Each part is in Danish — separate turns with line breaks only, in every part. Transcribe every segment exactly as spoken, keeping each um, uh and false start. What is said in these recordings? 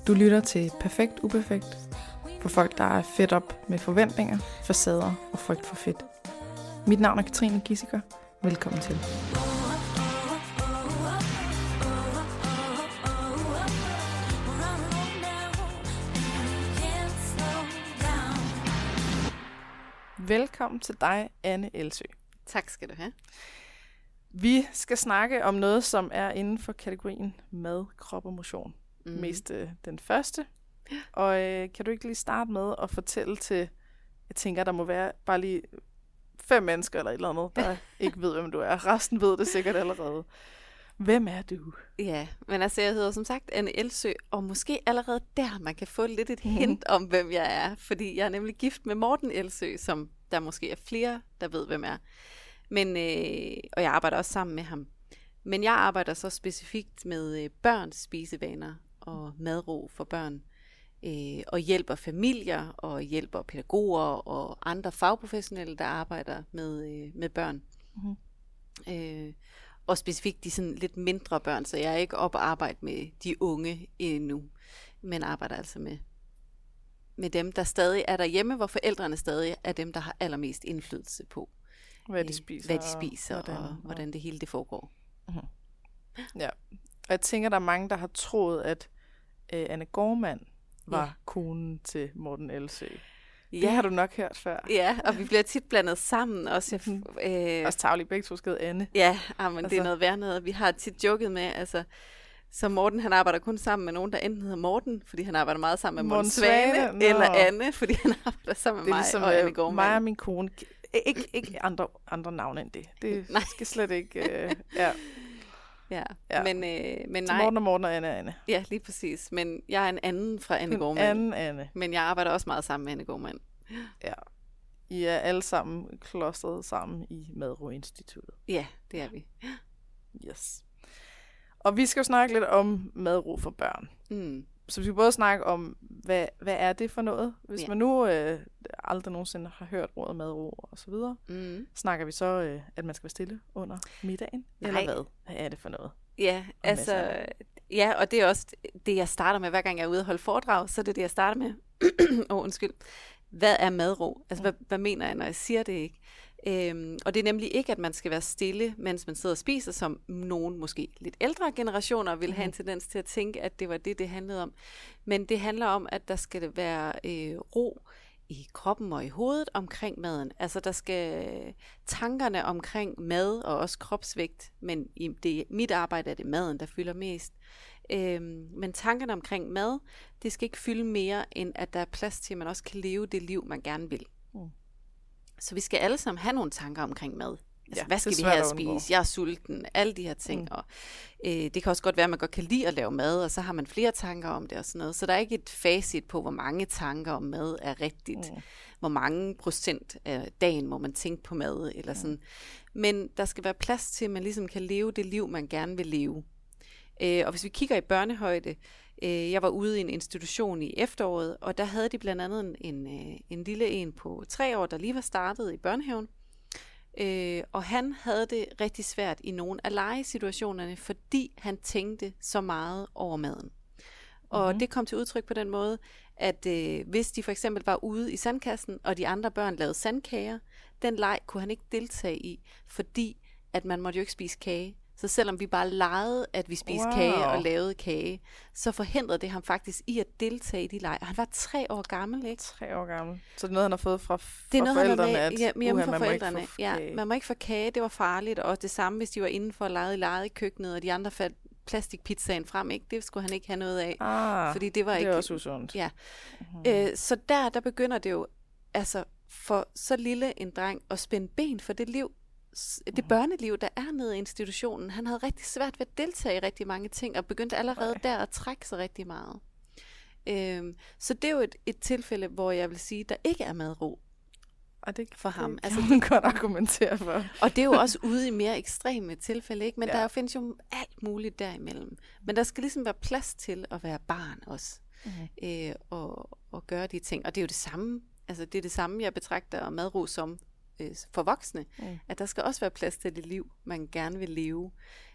Du lytter til Perfekt Uperfekt for folk, der er fedt op med forventninger, facader og frygt for fedt. Mit navn er Katrine Gissiker. Velkommen til. Velkommen til dig, Anne Elsø.
Tak skal du have.
Vi skal snakke om noget, som er inden for kategorien mad, krop og motion. Mm. Mest øh, den første. Og øh, kan du ikke lige starte med at fortælle til, jeg tænker, der må være bare lige fem mennesker eller et eller andet, der ikke ved, hvem du er. Resten ved det sikkert allerede. Hvem er du?
Ja, men altså jeg hedder som sagt Anne Elsø, og måske allerede der, man kan få lidt et hint om, hvem jeg er. Fordi jeg er nemlig gift med Morten Elsø, som der måske er flere, der ved, hvem jeg er. Men, øh, og jeg arbejder også sammen med ham. Men jeg arbejder så specifikt med øh, børns spisevaner og madro for børn. Øh, og hjælper familier og hjælper pædagoger og andre fagprofessionelle, der arbejder med, øh, med børn. Mm-hmm. Øh, og specifikt de sådan lidt mindre børn, så jeg er ikke oppe og arbejde med de unge endnu, men arbejder altså med, med dem, der stadig er derhjemme, hvor forældrene stadig er dem, der har allermest indflydelse på,
hvad de spiser,
hvad de spiser og,
hvordan,
og hvordan det hele det foregår.
Mm-hmm. Ja, og jeg tænker, der er mange, der har troet, at øh, Anne Gormand var ja. konen til Morten Elsø. Ja. Det har du nok hørt før.
Ja, og vi bliver tit blandet sammen. Også,
øh, også tavlige begge to skede Anne.
Ja, men altså. Det er noget værd noget. Vi har tit joket med, altså, så Morten han arbejder kun sammen med nogen, der enten hedder Morten, fordi han arbejder meget sammen med Morten Svane, Svane eller Anne, fordi han arbejder sammen med mig
ligesom,
og Anne Gormand.
Mig og min kone. Ikke, ikke andre, andre navne end det. Det nej. Skal slet ikke... Øh, ja.
Ja, ja, men, øh, men nej.
Morten og Morten og Anne og Anne.
Ja, lige præcis. Men jeg er en anden fra Anne Gormand.
anden Anne.
Men jeg arbejder også meget sammen med Anne Gormand.
Ja. I er alle sammen klostret sammen i Madro-instituttet.
Ja, det er vi.
Yes. Og vi skal jo snakke lidt om madro for børn. Mm. Så vi skal både snakke om, hvad, hvad er det for noget? Hvis ja. man nu øh, aldrig nogensinde har hørt ordet madro og så videre, mm. snakker vi så, øh, at man skal være stille under middagen? Nej. Eller hvad? Hvad er det for noget?
Ja, og altså, ja, og det er også det, jeg starter med, hver gang jeg er ude og holde foredrag, så er det det, jeg starter med. Åh, oh, undskyld. Hvad er madro? Altså, mm. hvad, hvad mener jeg, når jeg siger det ikke? Øhm, og det er nemlig ikke, at man skal være stille, mens man sidder og spiser, som nogen måske lidt ældre generationer vil have en tendens til at tænke, at det var det, det handlede om. Men det handler om, at der skal være øh, ro i kroppen og i hovedet omkring maden. Altså der skal tankerne omkring mad og også kropsvægt, men i det, mit arbejde er det maden, der fylder mest. Øhm, men tankerne omkring mad, det skal ikke fylde mere, end at der er plads til, at man også kan leve det liv, man gerne vil. Mm. Så vi skal alle sammen have nogle tanker omkring mad. Altså, ja, hvad skal vi have at spise? Jeg er sulten. Alle de her ting. Mm. Og, øh, det kan også godt være, at man godt kan lide at lave mad, og så har man flere tanker om det og sådan noget. Så der er ikke et facit på, hvor mange tanker om mad er rigtigt. Mm. Hvor mange procent af dagen må man tænke på mad. Eller sådan. Mm. Men der skal være plads til, at man ligesom kan leve det liv, man gerne vil leve. Øh, og hvis vi kigger i børnehøjde, øh, jeg var ude i en institution i efteråret, og der havde de blandt andet en, en, en lille en på tre år, der lige var startet i børnehaven. Øh, og han havde det rigtig svært i nogle af legesituationerne, fordi han tænkte så meget over maden. Og mm-hmm. det kom til udtryk på den måde, at øh, hvis de for eksempel var ude i sandkassen, og de andre børn lavede sandkager, den leg kunne han ikke deltage i, fordi at man måtte jo ikke spise kage. Så selvom vi bare legede, at vi spiste wow. kage og lavede kage, så forhindrede det ham faktisk i at deltage i de lege. Og han var tre år gammel, ikke?
Tre år gammel. Så det er noget, han har fået fra, fra
det er noget,
forældrene?
Med,
at,
ja, hjemme
uha,
fra forældrene.
Man
ja, man må ikke få kage, det var farligt. Og det samme, hvis de var indenfor og legede i leget i køkkenet, og de andre fandt plastikpizzaen frem, ikke? Det skulle han ikke have noget af.
Ah,
fordi det var
det
ikke,
er også usundt.
Ja. Mm-hmm. Øh, så der, der begynder det jo, altså for så lille en dreng at spænde ben for det liv, det børneliv, der er nede i institutionen. Han havde rigtig svært ved at deltage i rigtig mange ting, og begyndte allerede Nej. der at trække sig rigtig meget. Øhm, så det er jo et, et tilfælde, hvor jeg vil sige, der ikke er madro
og det,
for ham.
Det kan altså, man godt argumentere for.
Og det er jo også ude i mere ekstreme tilfælde, ikke? Men ja. der findes jo alt muligt derimellem. Men der skal ligesom være plads til at være barn også, mm-hmm. øh, og, og gøre de ting. Og det er jo det samme, altså det er det samme, jeg betragter madro som for voksne, mm. at der skal også være plads til det liv, man gerne vil leve.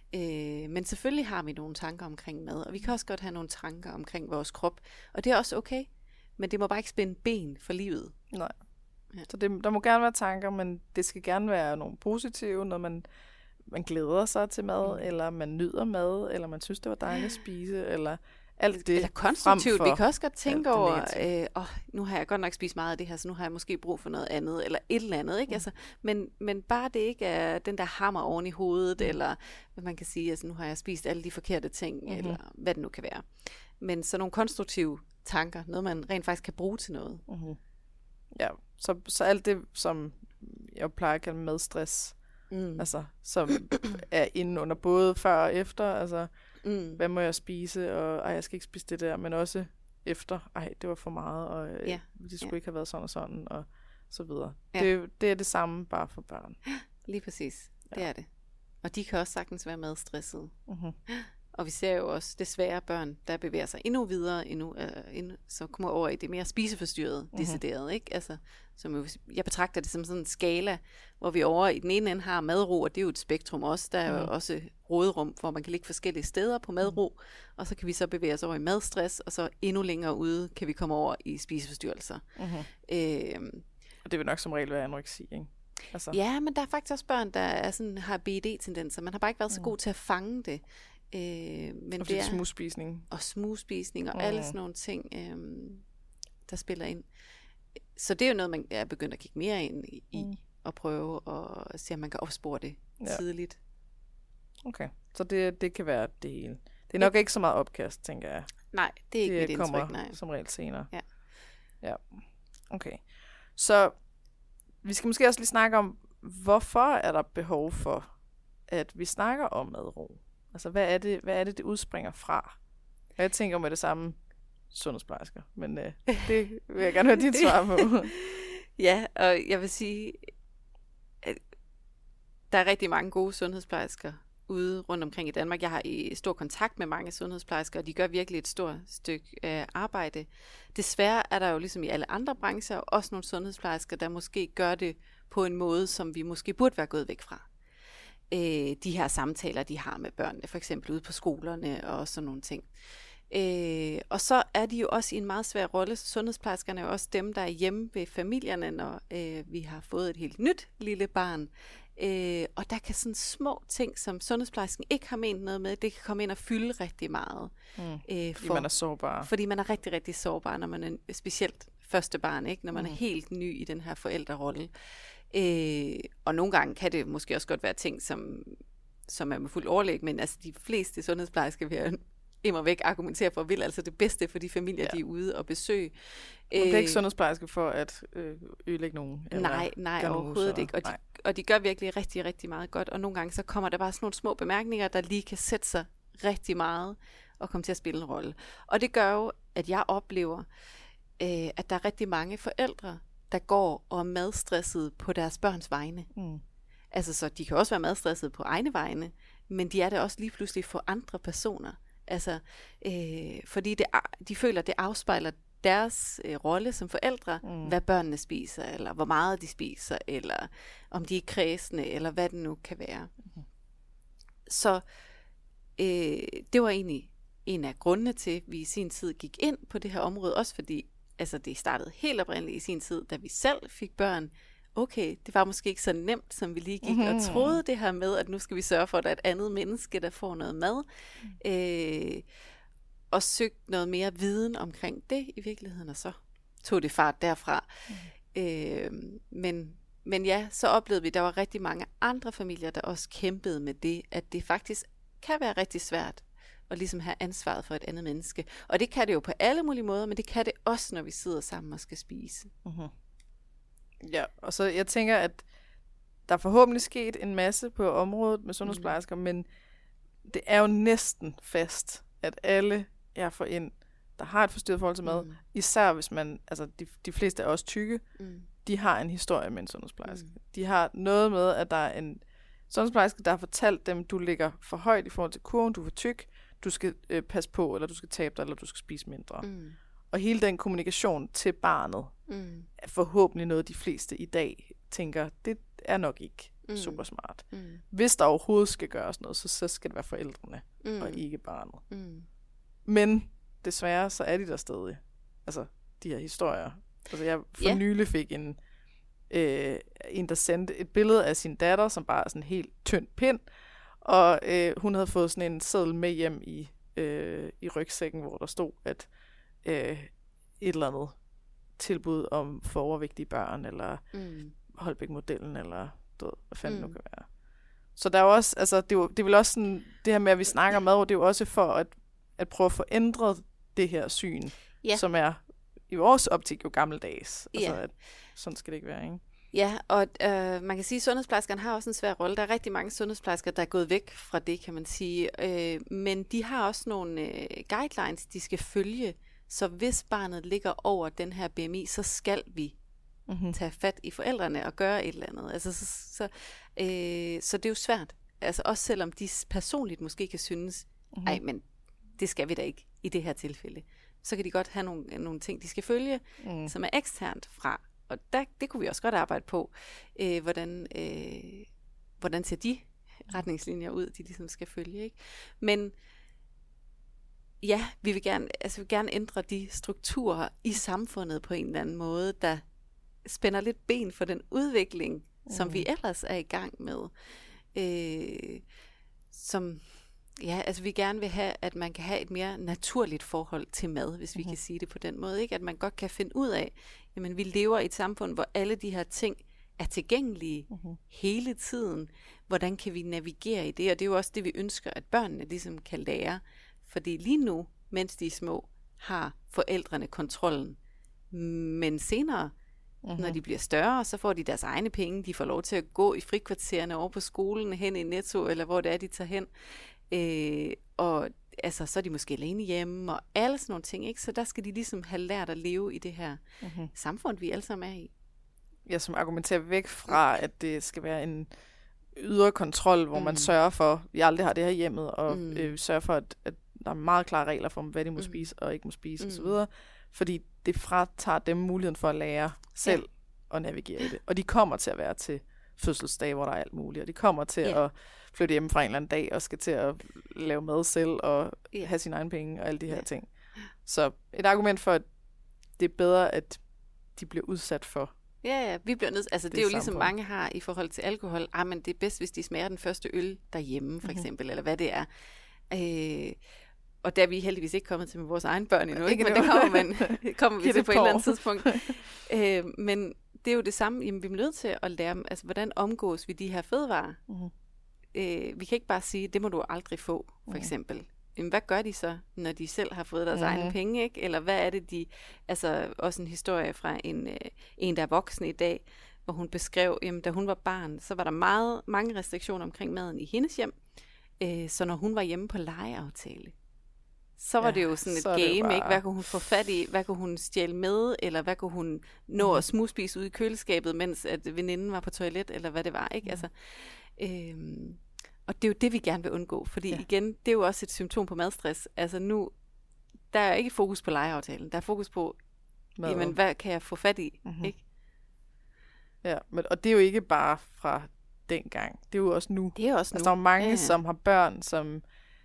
Øh, men selvfølgelig har vi nogle tanker omkring mad, og vi kan også godt have nogle tanker omkring vores krop, og det er også okay, men det må bare ikke spænde ben for livet.
Nej. Ja. Så det, der må gerne være tanker, men det skal gerne være nogle positive, når man, man glæder sig til mad, mm. eller man nyder mad, eller man synes, det var dejligt at spise, eller alt det.
Eller konstruktivt. Vi kan også godt tænke over, øh, oh, nu har jeg godt nok spist meget af det her, så nu har jeg måske brug for noget andet, eller et eller andet. Ikke? Mm. Altså, men, men bare det ikke er den der hammer oven i hovedet, mm. eller hvad man kan sige, altså nu har jeg spist alle de forkerte ting, mm-hmm. eller hvad det nu kan være. Men så nogle konstruktive tanker, noget man rent faktisk kan bruge til noget.
Mm-hmm. Ja, så, så alt det, som jeg plejer at kalde madstress, mm. altså, som er inde under både før og efter, altså, mm. hvad må jeg spise, og ej, jeg skal ikke spise det der, men også efter, ej, det var for meget, og ja. det skulle ja. ikke have været sådan og sådan, og så videre. Ja. Det, det er det samme, bare for børn.
Lige præcis, det ja. er det. Og de kan også sagtens være madstressede.
Mm-hmm.
Og vi ser jo også desværre børn, der bevæger sig endnu videre, endnu, øh, endnu, så kommer over i det mere spiseforstyrrede, mm-hmm. decideret, ikke? Altså, som jeg betragter det som sådan en skala, hvor vi over i den ene ende har madro, og det er jo et spektrum også. Der er mm-hmm. jo også råderum, hvor man kan ligge forskellige steder på madro, mm-hmm. og så kan vi så bevæge os over i madstress, og så endnu længere ude kan vi komme over i spiseforstyrrelser. Mm-hmm. Øhm,
og det vil nok som regel være anoreksi, ikke? Altså.
Ja, men der er faktisk også børn, der er sådan, har B D tendenser. Man har bare ikke været så god til at fange det. Øh, men
og
det er
smugspisning.
Og smugspisning og mm. alle sådan nogle ting, øh, der spiller ind. Så det er jo noget, man er begyndt at kigge mere ind i, mm. og prøve at se, om man kan opspore det ja. tidligt.
Okay, så det, det kan være det hele. Det er nok ikke så meget opkast, tænker jeg.
Nej, det er ikke
det
mit
kommer
indtryk, nej.
som regel senere.
Ja.
Ja, okay. Så vi skal måske også lige snakke om, hvorfor er der behov for, at vi snakker om madro? Altså, hvad er det, hvad er det, det udspringer fra? Jeg tænker med det samme sundhedsplejersker, men øh, det vil jeg gerne høre dit svar på.
Ja, og jeg vil sige, at der er rigtig mange gode sundhedsplejersker ude rundt omkring i Danmark. Jeg har i stor kontakt med mange sundhedsplejersker, og de gør virkelig et stort stykke øh, arbejde. Desværre er der jo ligesom i alle andre brancher også nogle sundhedsplejersker, der måske gør det på en måde, som vi måske burde være gået væk fra. Øh, de her samtaler, de har med børnene, for eksempel ude på skolerne og sådan nogle ting. Øh, og så er de jo også i en meget svær rolle. Sundhedsplejerskerne er jo også dem, der er hjemme ved familierne, når øh, vi har fået et helt nyt lille barn. Øh, og der kan sådan små ting, som sundhedsplejersken ikke har ment noget med, det kan komme ind og fylde rigtig meget.
Mm, øh, for, fordi man er sårbar.
Fordi man er rigtig, rigtig sårbar, når man er specielt første barn, ikke? Når man mm. er helt ny i den her forældrerolle. Øh, og nogle gange kan det måske også godt være ting, som, som er med fuld overlæg, men altså de fleste sundhedsplejersker vil jeg immer væk argumentere for, vil altså det bedste for de familier, ja. de er ude og besøge.
Og det er ikke sundhedsplejersker for at øh, ødelægge nogen?
Nej, nej, overhovedet ikke. Og de, og de gør virkelig rigtig, rigtig meget godt, og nogle gange så kommer der bare sådan nogle små bemærkninger, der lige kan sætte sig rigtig meget og komme til at spille en rolle. Og det gør jo, at jeg oplever, øh, at der er rigtig mange forældre, der går og er madstressede på deres børns vegne. Mm. Altså, så de kan også være madstressede på egne vegne, men de er det også lige pludselig for andre personer. Altså, øh, fordi det, de føler, at det afspejler deres øh, rolle som forældre, mm. hvad børnene spiser, eller hvor meget de spiser, eller om de er kræsne, eller hvad det nu kan være. Mm. Så øh, det var egentlig en af grundene til, at vi i sin tid gik ind på det her område, også fordi altså det startede helt oprindeligt i sin tid, da vi selv fik børn. Okay, det var måske ikke så nemt, som vi lige gik mm-hmm. og troede det her med, at nu skal vi sørge for, at der er et andet menneske, der får noget mad. Mm. Øh, og søgte noget mere viden omkring det i virkeligheden, og så tog det fart derfra. Mm. Øh, men, men ja, så oplevede vi, at der var rigtig mange andre familier, der også kæmpede med det, at det faktisk kan være rigtig svært og ligesom have ansvaret for et andet menneske. Og det kan det jo på alle mulige måder, men det kan det også, når vi sidder sammen og skal spise.
Mm-hmm. Ja, og så jeg tænker, at der er forhåbentlig sket en masse på området med sundhedsplejersker, mm. men det er jo næsten fast, at alle jeg får ind, der har et forstyrret forhold til mad, mm. især hvis man, altså de, de fleste er også tykke, mm. de har en historie med en sundhedsplejerske. Mm. De har noget med, at der er en sundhedsplejerske, der har fortalt dem, du ligger for højt i forhold til kurven, du er for tyk, du skal øh, passe på, eller du skal tabe dig, eller du skal spise mindre. Mm. Og hele den kommunikation til barnet mm. er forhåbentlig noget, de fleste i dag tænker, det er nok ikke
Mm.
super smart.
Mm.
Hvis der overhovedet skal gøres noget, så, så skal det være forældrene,
Mm.
og ikke barnet.
Mm.
Men desværre, så er de der stadig. Altså, de her historier. Altså, jeg for
Ja.
nylig fik en, øh, en, der sendte et billede af sin datter, som bare er sådan en helt tynd pind, og øh, hun havde fået sådan en seddel med hjem i, øh, i rygsækken, hvor der stod, at øh, et eller andet tilbud om for overvægtige børn, eller
Mm.
Holbæk-modellen, eller du ved, hvad fanden
Mm.
mm. nu kan være. Så der er jo også, altså, det er, jo, det er vel også sådan, det her med, at vi snakker om mad, det er jo også for at, at prøve at få ændret det her syn,
Ja.
som er i vores optik jo gammeldags. Altså,
Ja.
at sådan skal det ikke være, ikke?
Ja, og øh, man kan sige, at sundhedsplejerskerne har også en svær rolle. Der er rigtig mange sundhedsplejersker, der er gået væk fra det, kan man sige. Øh, men de har også nogle øh, guidelines, de skal følge. Så hvis barnet ligger over den her B M I, så skal vi
Mm-hmm.
tage fat i forældrene og gøre et eller andet. Altså, så, så, øh, så det er jo svært. Altså, også selvom de personligt måske kan synes,
Mm-hmm.
nej, men det skal vi da ikke i det her tilfælde. Så kan de godt have nogle, nogle ting, de skal følge,
Mm.
som er eksternt fra. Og der, det kunne vi også godt arbejde på. Øh, hvordan, øh, hvordan ser de retningslinjer ud, de ligesom skal følge, ikke? Men ja, vi vil gerne, altså vi vil gerne ændre de strukturer i samfundet på en eller anden måde, der spænder lidt ben for den udvikling, mm. som vi ellers er i gang med. Øh, som, ja, altså vi gerne vil have, at man kan have et mere naturligt forhold til mad, hvis vi mm. kan sige det på den måde, ikke? At man godt kan finde ud af, jamen vi lever i et samfund, hvor alle de her ting er tilgængelige mm. hele tiden. Hvordan kan vi navigere i det? Og det er jo også det, vi ønsker, at børnene ligesom kan lære. Fordi lige nu, mens de er små, har forældrene kontrollen. Men senere, mm-hmm. når de bliver større, så får de deres egne penge. De får lov til at gå i frikvartererne over på skolen, hen i Netto, eller hvor det er, de tager hen. Øh, og altså, så er de måske alene hjemme, og alle sådan nogle ting. Ikke? Så der skal de ligesom have lært at leve i det her mm-hmm. samfund, vi alle sammen er i.
Jeg som argumenterer væk fra, at det skal være en ydre kontrol, hvor mm. man sørger for, at vi aldrig har det her hjemmet, og mm. øh, sørger for, at, at der er meget klare regler for, hvad de må mm. spise og ikke må spise mm. osv., fordi det fratager dem muligheden for at lære selv ja. at navigere i det. Og de kommer til at være til fødselsdage, hvor der er alt muligt, og de kommer til ja. at flytte hjemme fra en eller anden dag, og skal til at lave mad selv, og ja. have sine egne penge, og alle de her ja. ting. Så et argument for, at det er bedre, at de bliver udsat for.
Ja, ja, vi bliver nødt, altså det, det er jo ligesom mange har i forhold til alkohol. Ah, men det er bedst, hvis de smager den første øl derhjemme, for mm-hmm. eksempel, eller hvad det er. Øh, og der er vi heldigvis ikke kommet til med vores egne børn endnu, ikke? Men det kommer, man, kommer vi til på et eller andet tidspunkt. øh, men det er jo det samme, jamen vi er nødt til at lære dem, altså hvordan omgås vi de her fødevarer? Mm-hmm. Øh, vi kan ikke bare sige, det må du aldrig få, for mm-hmm. eksempel. Jamen, hvad gør de så, når de selv har fået deres mm-hmm. egne penge, ikke? Eller hvad er det, de... Altså, også en historie fra en, øh, en der er voksen i dag, hvor hun beskrev, jamen, da hun var barn, så var der meget, mange restriktioner omkring maden i hendes hjem. Øh, så når hun var hjemme på legeaftale, så var ja, det jo sådan et game, bare... ikke? Hvad kunne hun få fat i? Hvad kunne hun stjæle med? Eller hvad kunne hun nå mm. at smugspise ud i køleskabet, mens at veninden var på toilet? Eller hvad det var, ikke? Mm. Altså... Øh, Og det er jo det, vi gerne vil undgå, fordi ja. igen, det er jo også et symptom på madstress. Altså nu, der er ikke fokus på legeaftalen, der er fokus på, Mad. jamen, hvad kan jeg få fat i, mm-hmm. ikke?
Ja, men, og det er jo ikke bare fra dengang, det er jo også nu.
Det er også nu.
Altså, der er mange,
ja, ja.
som har børn, som,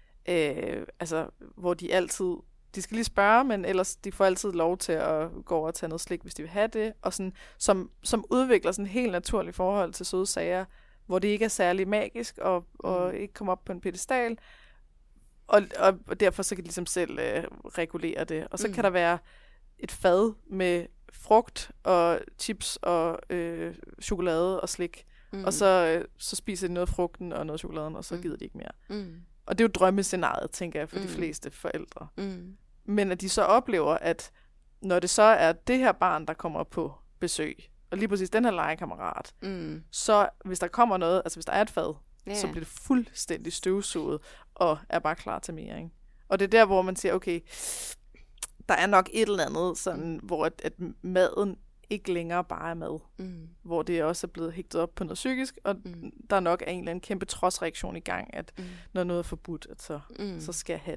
øh, altså, hvor de altid, de skal lige spørge, men ellers de får altid lov til at gå over og tage noget slik, hvis de vil have det, og sådan, som, som udvikler sådan et helt naturligt forhold til søde sager, hvor det ikke er særlig magisk, og, og mm. ikke kommer op på en pedestal, og, og, og derfor så kan de ligesom selv øh, regulere det. Og så mm. kan der være et fad med frugt og chips og øh, chokolade og slik, mm. og så, øh, så spiser de noget af frugten og noget af chokoladen, og så mm. gider de ikke mere. Mm. Og det er jo drømmescenariet, tænker jeg, for mm. de fleste forældre. Mm. Men at de så oplever, at når det så er det her barn, der kommer på besøg, og lige præcis den her legekammerat, mm. så hvis der kommer noget, altså hvis der er et fad, yeah. så bliver det fuldstændig støvsuget, og er bare klar til mere, ikke? Og det er der, hvor man siger, okay, der er nok et eller andet, sådan, mm. hvor at, at maden ikke længere bare er mad. Mm. Hvor det også er blevet hægtet op på noget psykisk, og mm. der nok er en eller anden kæmpe trodsreaktion i gang, at mm. når noget er forbudt, at så, mm. så skal jeg have det.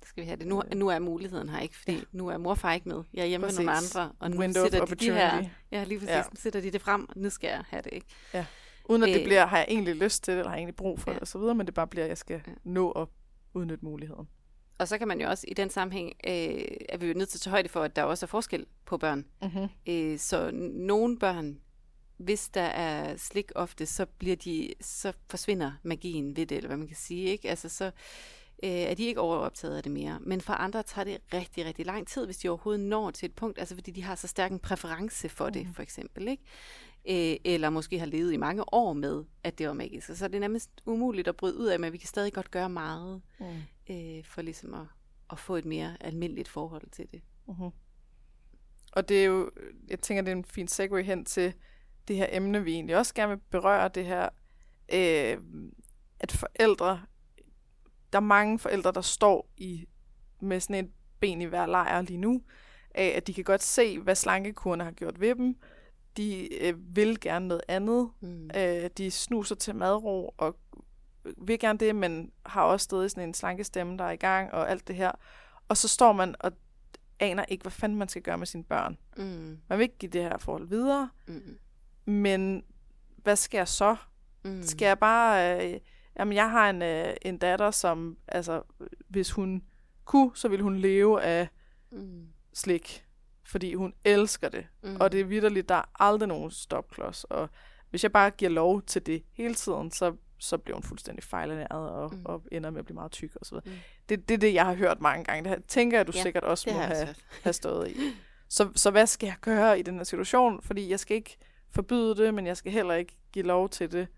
skal vi have det. Nu, nu er muligheden her ikke, fordi ja. nu er morfar ikke med. Jeg er hjemme
præcis.
med nogle andre, og nu
Window
sætter de de her, ja, lige præcis,
ja.
nu sætter de det frem, og nu skal jeg have det, ikke?
Ja. Uden at det bliver, har jeg egentlig lyst til det, eller har jeg egentlig brug for
ja.
det, og så videre, men det bare bliver, at jeg skal ja. nå at udnytte muligheden.
Og så kan man jo også i den sammenhæng, øh, er vi jo nødt til at tage højde for, at der også er forskel på børn.
Mm-hmm.
Øh, så nogle børn, hvis der er slik ofte, så bliver de, så forsvinder magien ved det, eller hvad man kan sige, ikke? Altså så øh, er de ikke overoptaget af det mere. Men for andre tager det rigtig, rigtig lang tid, hvis de overhovedet når til et punkt, altså fordi de har så stærk en præference for det, mm. for eksempel, ikke? Øh, eller måske har levet i mange år med, at det var magisk. Så er det nærmest umuligt at bryde ud af, men vi kan stadig godt gøre meget, mm. øh, for ligesom at, at få et mere almindeligt forhold til det.
Mm-hmm. Og det er jo, jeg tænker, det er en fin segue hen til det her emne, vi egentlig også gerne vil berøre, det her, øh, at forældre, der er mange forældre, der står i med sådan et ben i hver lejr lige nu, af at de kan godt se, hvad slankekurerne har gjort ved dem. De øh, vil gerne noget andet. Mm. Øh, de snuser til madro og vil gerne det, men har også stadig sådan en slankestemme, der er i gang og alt det her. Og så står man og aner ikke, hvad fanden man skal gøre med sine børn. Mm. Man vil ikke give det her forhold videre. Mm. Men hvad skal jeg så? Mm. Skal jeg bare... Øh, jamen, jeg har en, øh, en datter, som... Altså, hvis hun kunne, så ville hun leve af mm. slik. Fordi hun elsker det. Mm. Og det er vitterligt, der er aldrig nogen stopklods. Og hvis jeg bare giver lov til det hele tiden, så, så bliver hun fuldstændig fejlernæret og, mm. og ender med at blive meget tyk og så videre. Mm. Det, det er det, jeg har hørt mange gange. Det her, tænker jeg, du ja, sikkert også må have, have stået i. Så, så hvad skal jeg gøre i den her situation? Fordi jeg skal ikke forbyde det, men jeg skal heller ikke give lov til det.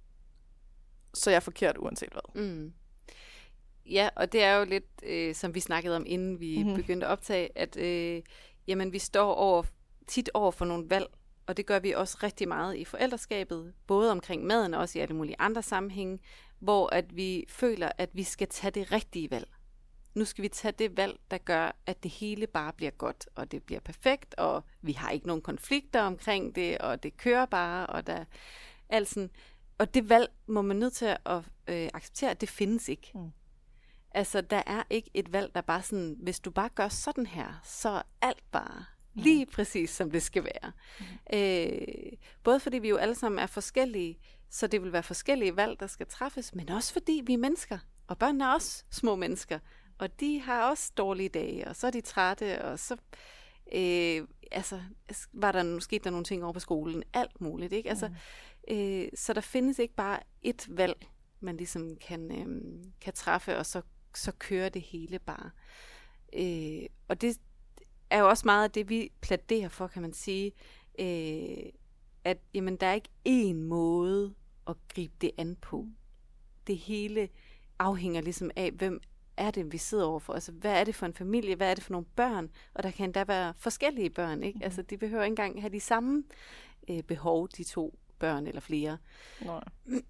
Så jeg er forkert uanset hvad.
Mm. Ja, og det er jo lidt, øh, som vi snakkede om, inden vi mm-hmm. begyndte at optage, at øh, jamen, vi står over, tit over for nogle valg, og det gør vi også rigtig meget i forældreskabet, både omkring maden og også i alle mulige andre sammenhænge, hvor at vi føler, at vi skal tage det rigtige valg. Nu skal vi tage det valg, der gør, at det hele bare bliver godt, og det bliver perfekt, og vi har ikke nogen konflikter omkring det, og det kører bare, og der alt sådan. Og det valg må man nødt til at øh, acceptere, at det findes ikke. Mm. Altså, der er ikke et valg, der bare sådan, hvis du bare gør sådan her, så er alt bare mm. lige præcis, som det skal være. Mm. Øh, både fordi vi jo alle sammen er forskellige, så det vil være forskellige valg, der skal træffes, men også fordi vi er mennesker, og børn er også små mennesker, og de har også dårlige dage, og så er de trætte, og så øh, altså, var der måske der nogle ting over på skolen, alt muligt, ikke? Altså, mm. øh, så der findes ikke bare et valg, man ligesom kan, øh, kan træffe, og så så kører det hele bare. Øh, og det er jo også meget af det, vi plæderer for, kan man sige, øh, at jamen, der er ikke én måde at gribe det an på. Det hele afhænger ligesom af, hvem er det, vi sidder overfor. Altså, hvad er det for en familie? Hvad er det for nogle børn? Og der kan endda være forskellige børn, ikke? Mm. Altså, de behøver ikke engang have de samme øh, behov, de to børn eller flere.
Nej.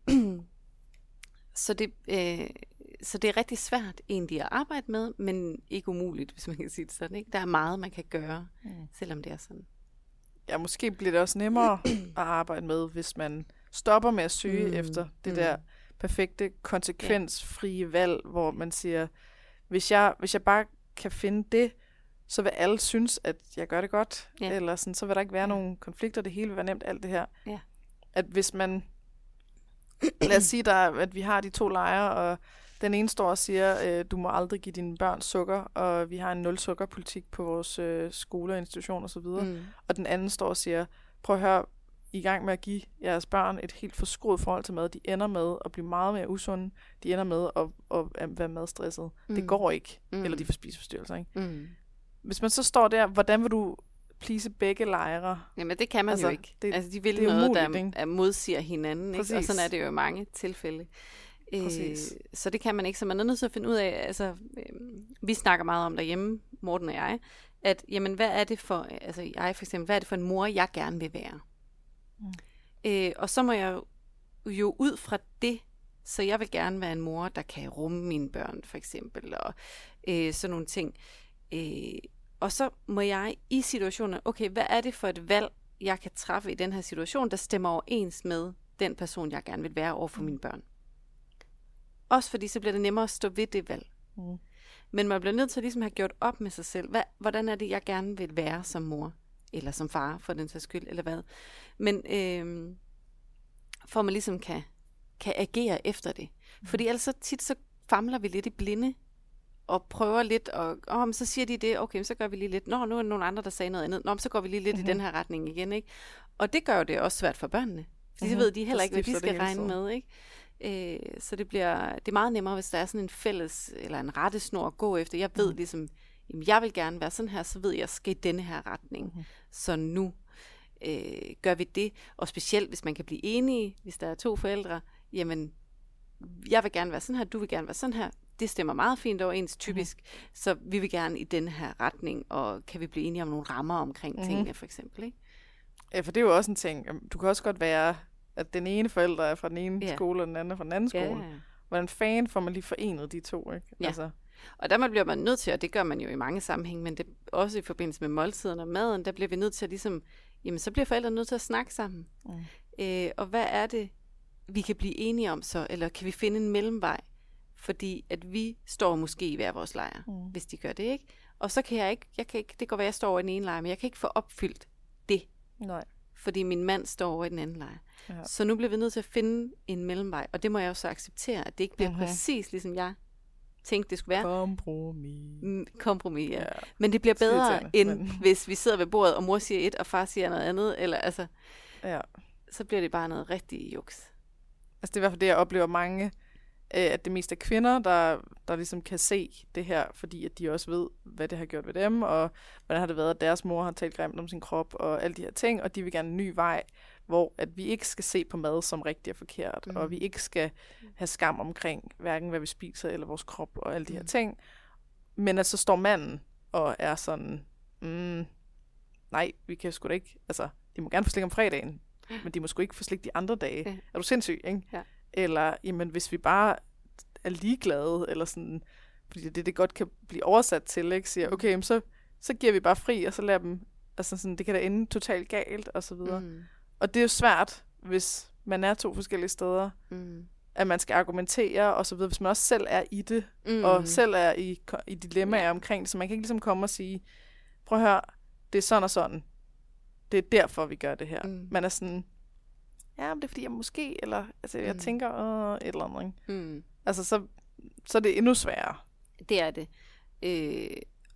Så det... Øh, Så det er rigtig svært egentlig at arbejde med, men ikke umuligt, hvis man kan sige det sådan. Ikke? Der er meget, man kan gøre, mm. selvom det er sådan.
Ja, måske bliver det også nemmere at arbejde med, hvis man stopper med at søge mm. efter det mm. der perfekte, konsekvensfrie valg, hvor man siger, hvis jeg, hvis jeg bare kan finde det, så vil alle synes, at jeg gør det godt, ja. Eller sådan, så vil der ikke være ja. nogen konflikter, det hele vil være nemt, alt det her.
Ja.
At hvis man, lad os sige, der, at vi har de to lejre, og den ene står og siger, øh, du må aldrig give dine børn sukker, og vi har en nul-sukker-politik på vores øh, skoler, institutioner osv. Mm. Og den anden står og siger, prøv at høre, I er i gang med at give jeres børn et helt forskruet forhold til mad. De ender med at blive meget mere usunde. De ender med at, at, at være madstresset. Mm. Det går ikke. Mm. Eller de får spiseforstyrrelser, ikke? Mm. Hvis man så står der, hvordan vil du please begge lejre?
Jamen det kan man altså, jo ikke. Det, altså de vil
det er
noget,
umuligt,
der modsiger hinanden. Ikke? Og sådan er det jo i mange tilfælde. Øh, så det kan man ikke, så man er nødt til at finde ud af, altså øh, vi snakker meget om derhjemme, Morten og jeg, at jamen hvad er det for, altså jeg for eksempel, hvad er det for en mor, jeg gerne vil være? Mm. Øh, og så må jeg jo, jo ud fra det, så jeg vil gerne være en mor, der kan rumme mine børn for eksempel, og øh, sådan nogle ting. Øh, og så må jeg i situationen, okay, hvad er det for et valg, jeg kan træffe i den her situation, der stemmer overens med den person, jeg gerne vil være over for mine børn? Også fordi så bliver det nemmere at stå ved det valg. Mm. Men man bliver nødt til at ligesom have gjort op med sig selv. Hvad, hvordan er det, jeg gerne vil være som mor? Eller som far, for den sags skyld, eller hvad? Men øh, for man ligesom kan, kan agere efter det. Mm. Fordi ellers så tit så famler vi lidt i blinde, og prøver lidt, og oh, så siger de det, okay, så gør vi lige lidt. Nå, nu er der nogle andre, der sagde noget andet. Nå, så går vi lige lidt mm-hmm. i den her retning igen, ikke? Og det gør jo det også svært for børnene. Fordi mm-hmm. så ved de heller ikke, hvad de skal regne med, ikke? Øh, så det bliver, det er meget nemmere, hvis der er sådan en fælles, eller en rettesnor at gå efter. Jeg ved mm. ligesom, jamen, jeg vil gerne være sådan her, så ved jeg, jeg skal i denne her retning. Mm-hmm. Så nu øh, gør vi det. Og specielt, hvis man kan blive enige, hvis der er to forældre, jamen, jeg vil gerne være sådan her, du vil gerne være sådan her. Det stemmer meget fint overens, typisk. Mm-hmm. Så vi vil gerne i den her retning, og kan vi blive enige om nogle rammer omkring mm-hmm. tingene, for eksempel, ikke?
Ja, for det er jo også en ting. Du kan også godt være, at den ene forælder er fra den ene yeah. skole, og den anden er fra den anden skole. Yeah. Hvordan fanden får man lige forenet de to, ikke?
Ja.
Altså.
Og der bliver man nødt til, og det gør man jo i mange sammenhæng, men det også i forbindelse med måltiderne og maden, der bliver vi nødt til at ligesom, jamen så bliver forældrene nødt til at snakke sammen. Mm. Øh, og hvad er det, vi kan blive enige om så, eller kan vi finde en mellemvej? Fordi at vi står måske i hver vores lejr, mm. hvis de gør det, ikke? Og så kan jeg ikke, jeg kan ikke, det går være, jeg står over i den ene lejr, men jeg kan ikke få opfyldt det.
Nej.
Fordi min mand står over i den anden lejr.
Ja.
Så nu bliver vi nødt til at finde en mellemvej, og det må jeg jo så acceptere, at det ikke bliver mm-hmm. præcis ligesom jeg tænkte, det skulle være.
Kompromis.
Mm, kompromis, ja.
ja.
Men det bliver bedre, end
men... hvis
vi sidder ved bordet, og mor siger et, og far siger noget andet, eller altså,
ja.
så bliver det bare noget rigtig juks.
Altså det er i hvert fald det, jeg oplever mange, at det mest er kvinder, der, der ligesom kan se det her, fordi at de også ved, hvad det har gjort ved dem, og hvordan har det været, at deres mor har talt grimt om sin krop, og alle de her ting, og de vil gerne en ny vej, hvor at vi ikke skal se på mad som rigtigt og forkert, mm. og vi ikke skal have skam omkring, hverken hvad vi spiser, eller vores krop, og alle de her mm. ting. Men at så står manden, og er sådan, mm, nej, vi kan sgu da ikke, altså, de må gerne få slik om fredagen, men de må sgu ikke få slik de andre dage. Ja. Er du sindssyg, ikke? Ja. Eller, jamen, hvis vi bare er ligeglade, eller sådan, fordi det det godt kan blive oversat til, ikke? Siger, okay, så, så giver vi bare fri, og så lader dem, altså sådan, det kan da ende totalt galt, og så videre. Mm. Og det er jo svært, hvis man er to forskellige steder, mm. at man skal argumentere, og så videre, hvis man også selv er i det, mm. og selv er i, i dilemmaer ja. omkring det, så man kan ikke ligesom komme og sige, prøv at høre, det er sådan og sådan. Det er derfor, vi gør det her. Mm. Man er sådan, ja, men det er fordi, jeg måske, eller altså, jeg mm. tænker, øh, et eller andet, ikke? Mm. Altså, så, så er det endnu sværere.
Det er det. Øh,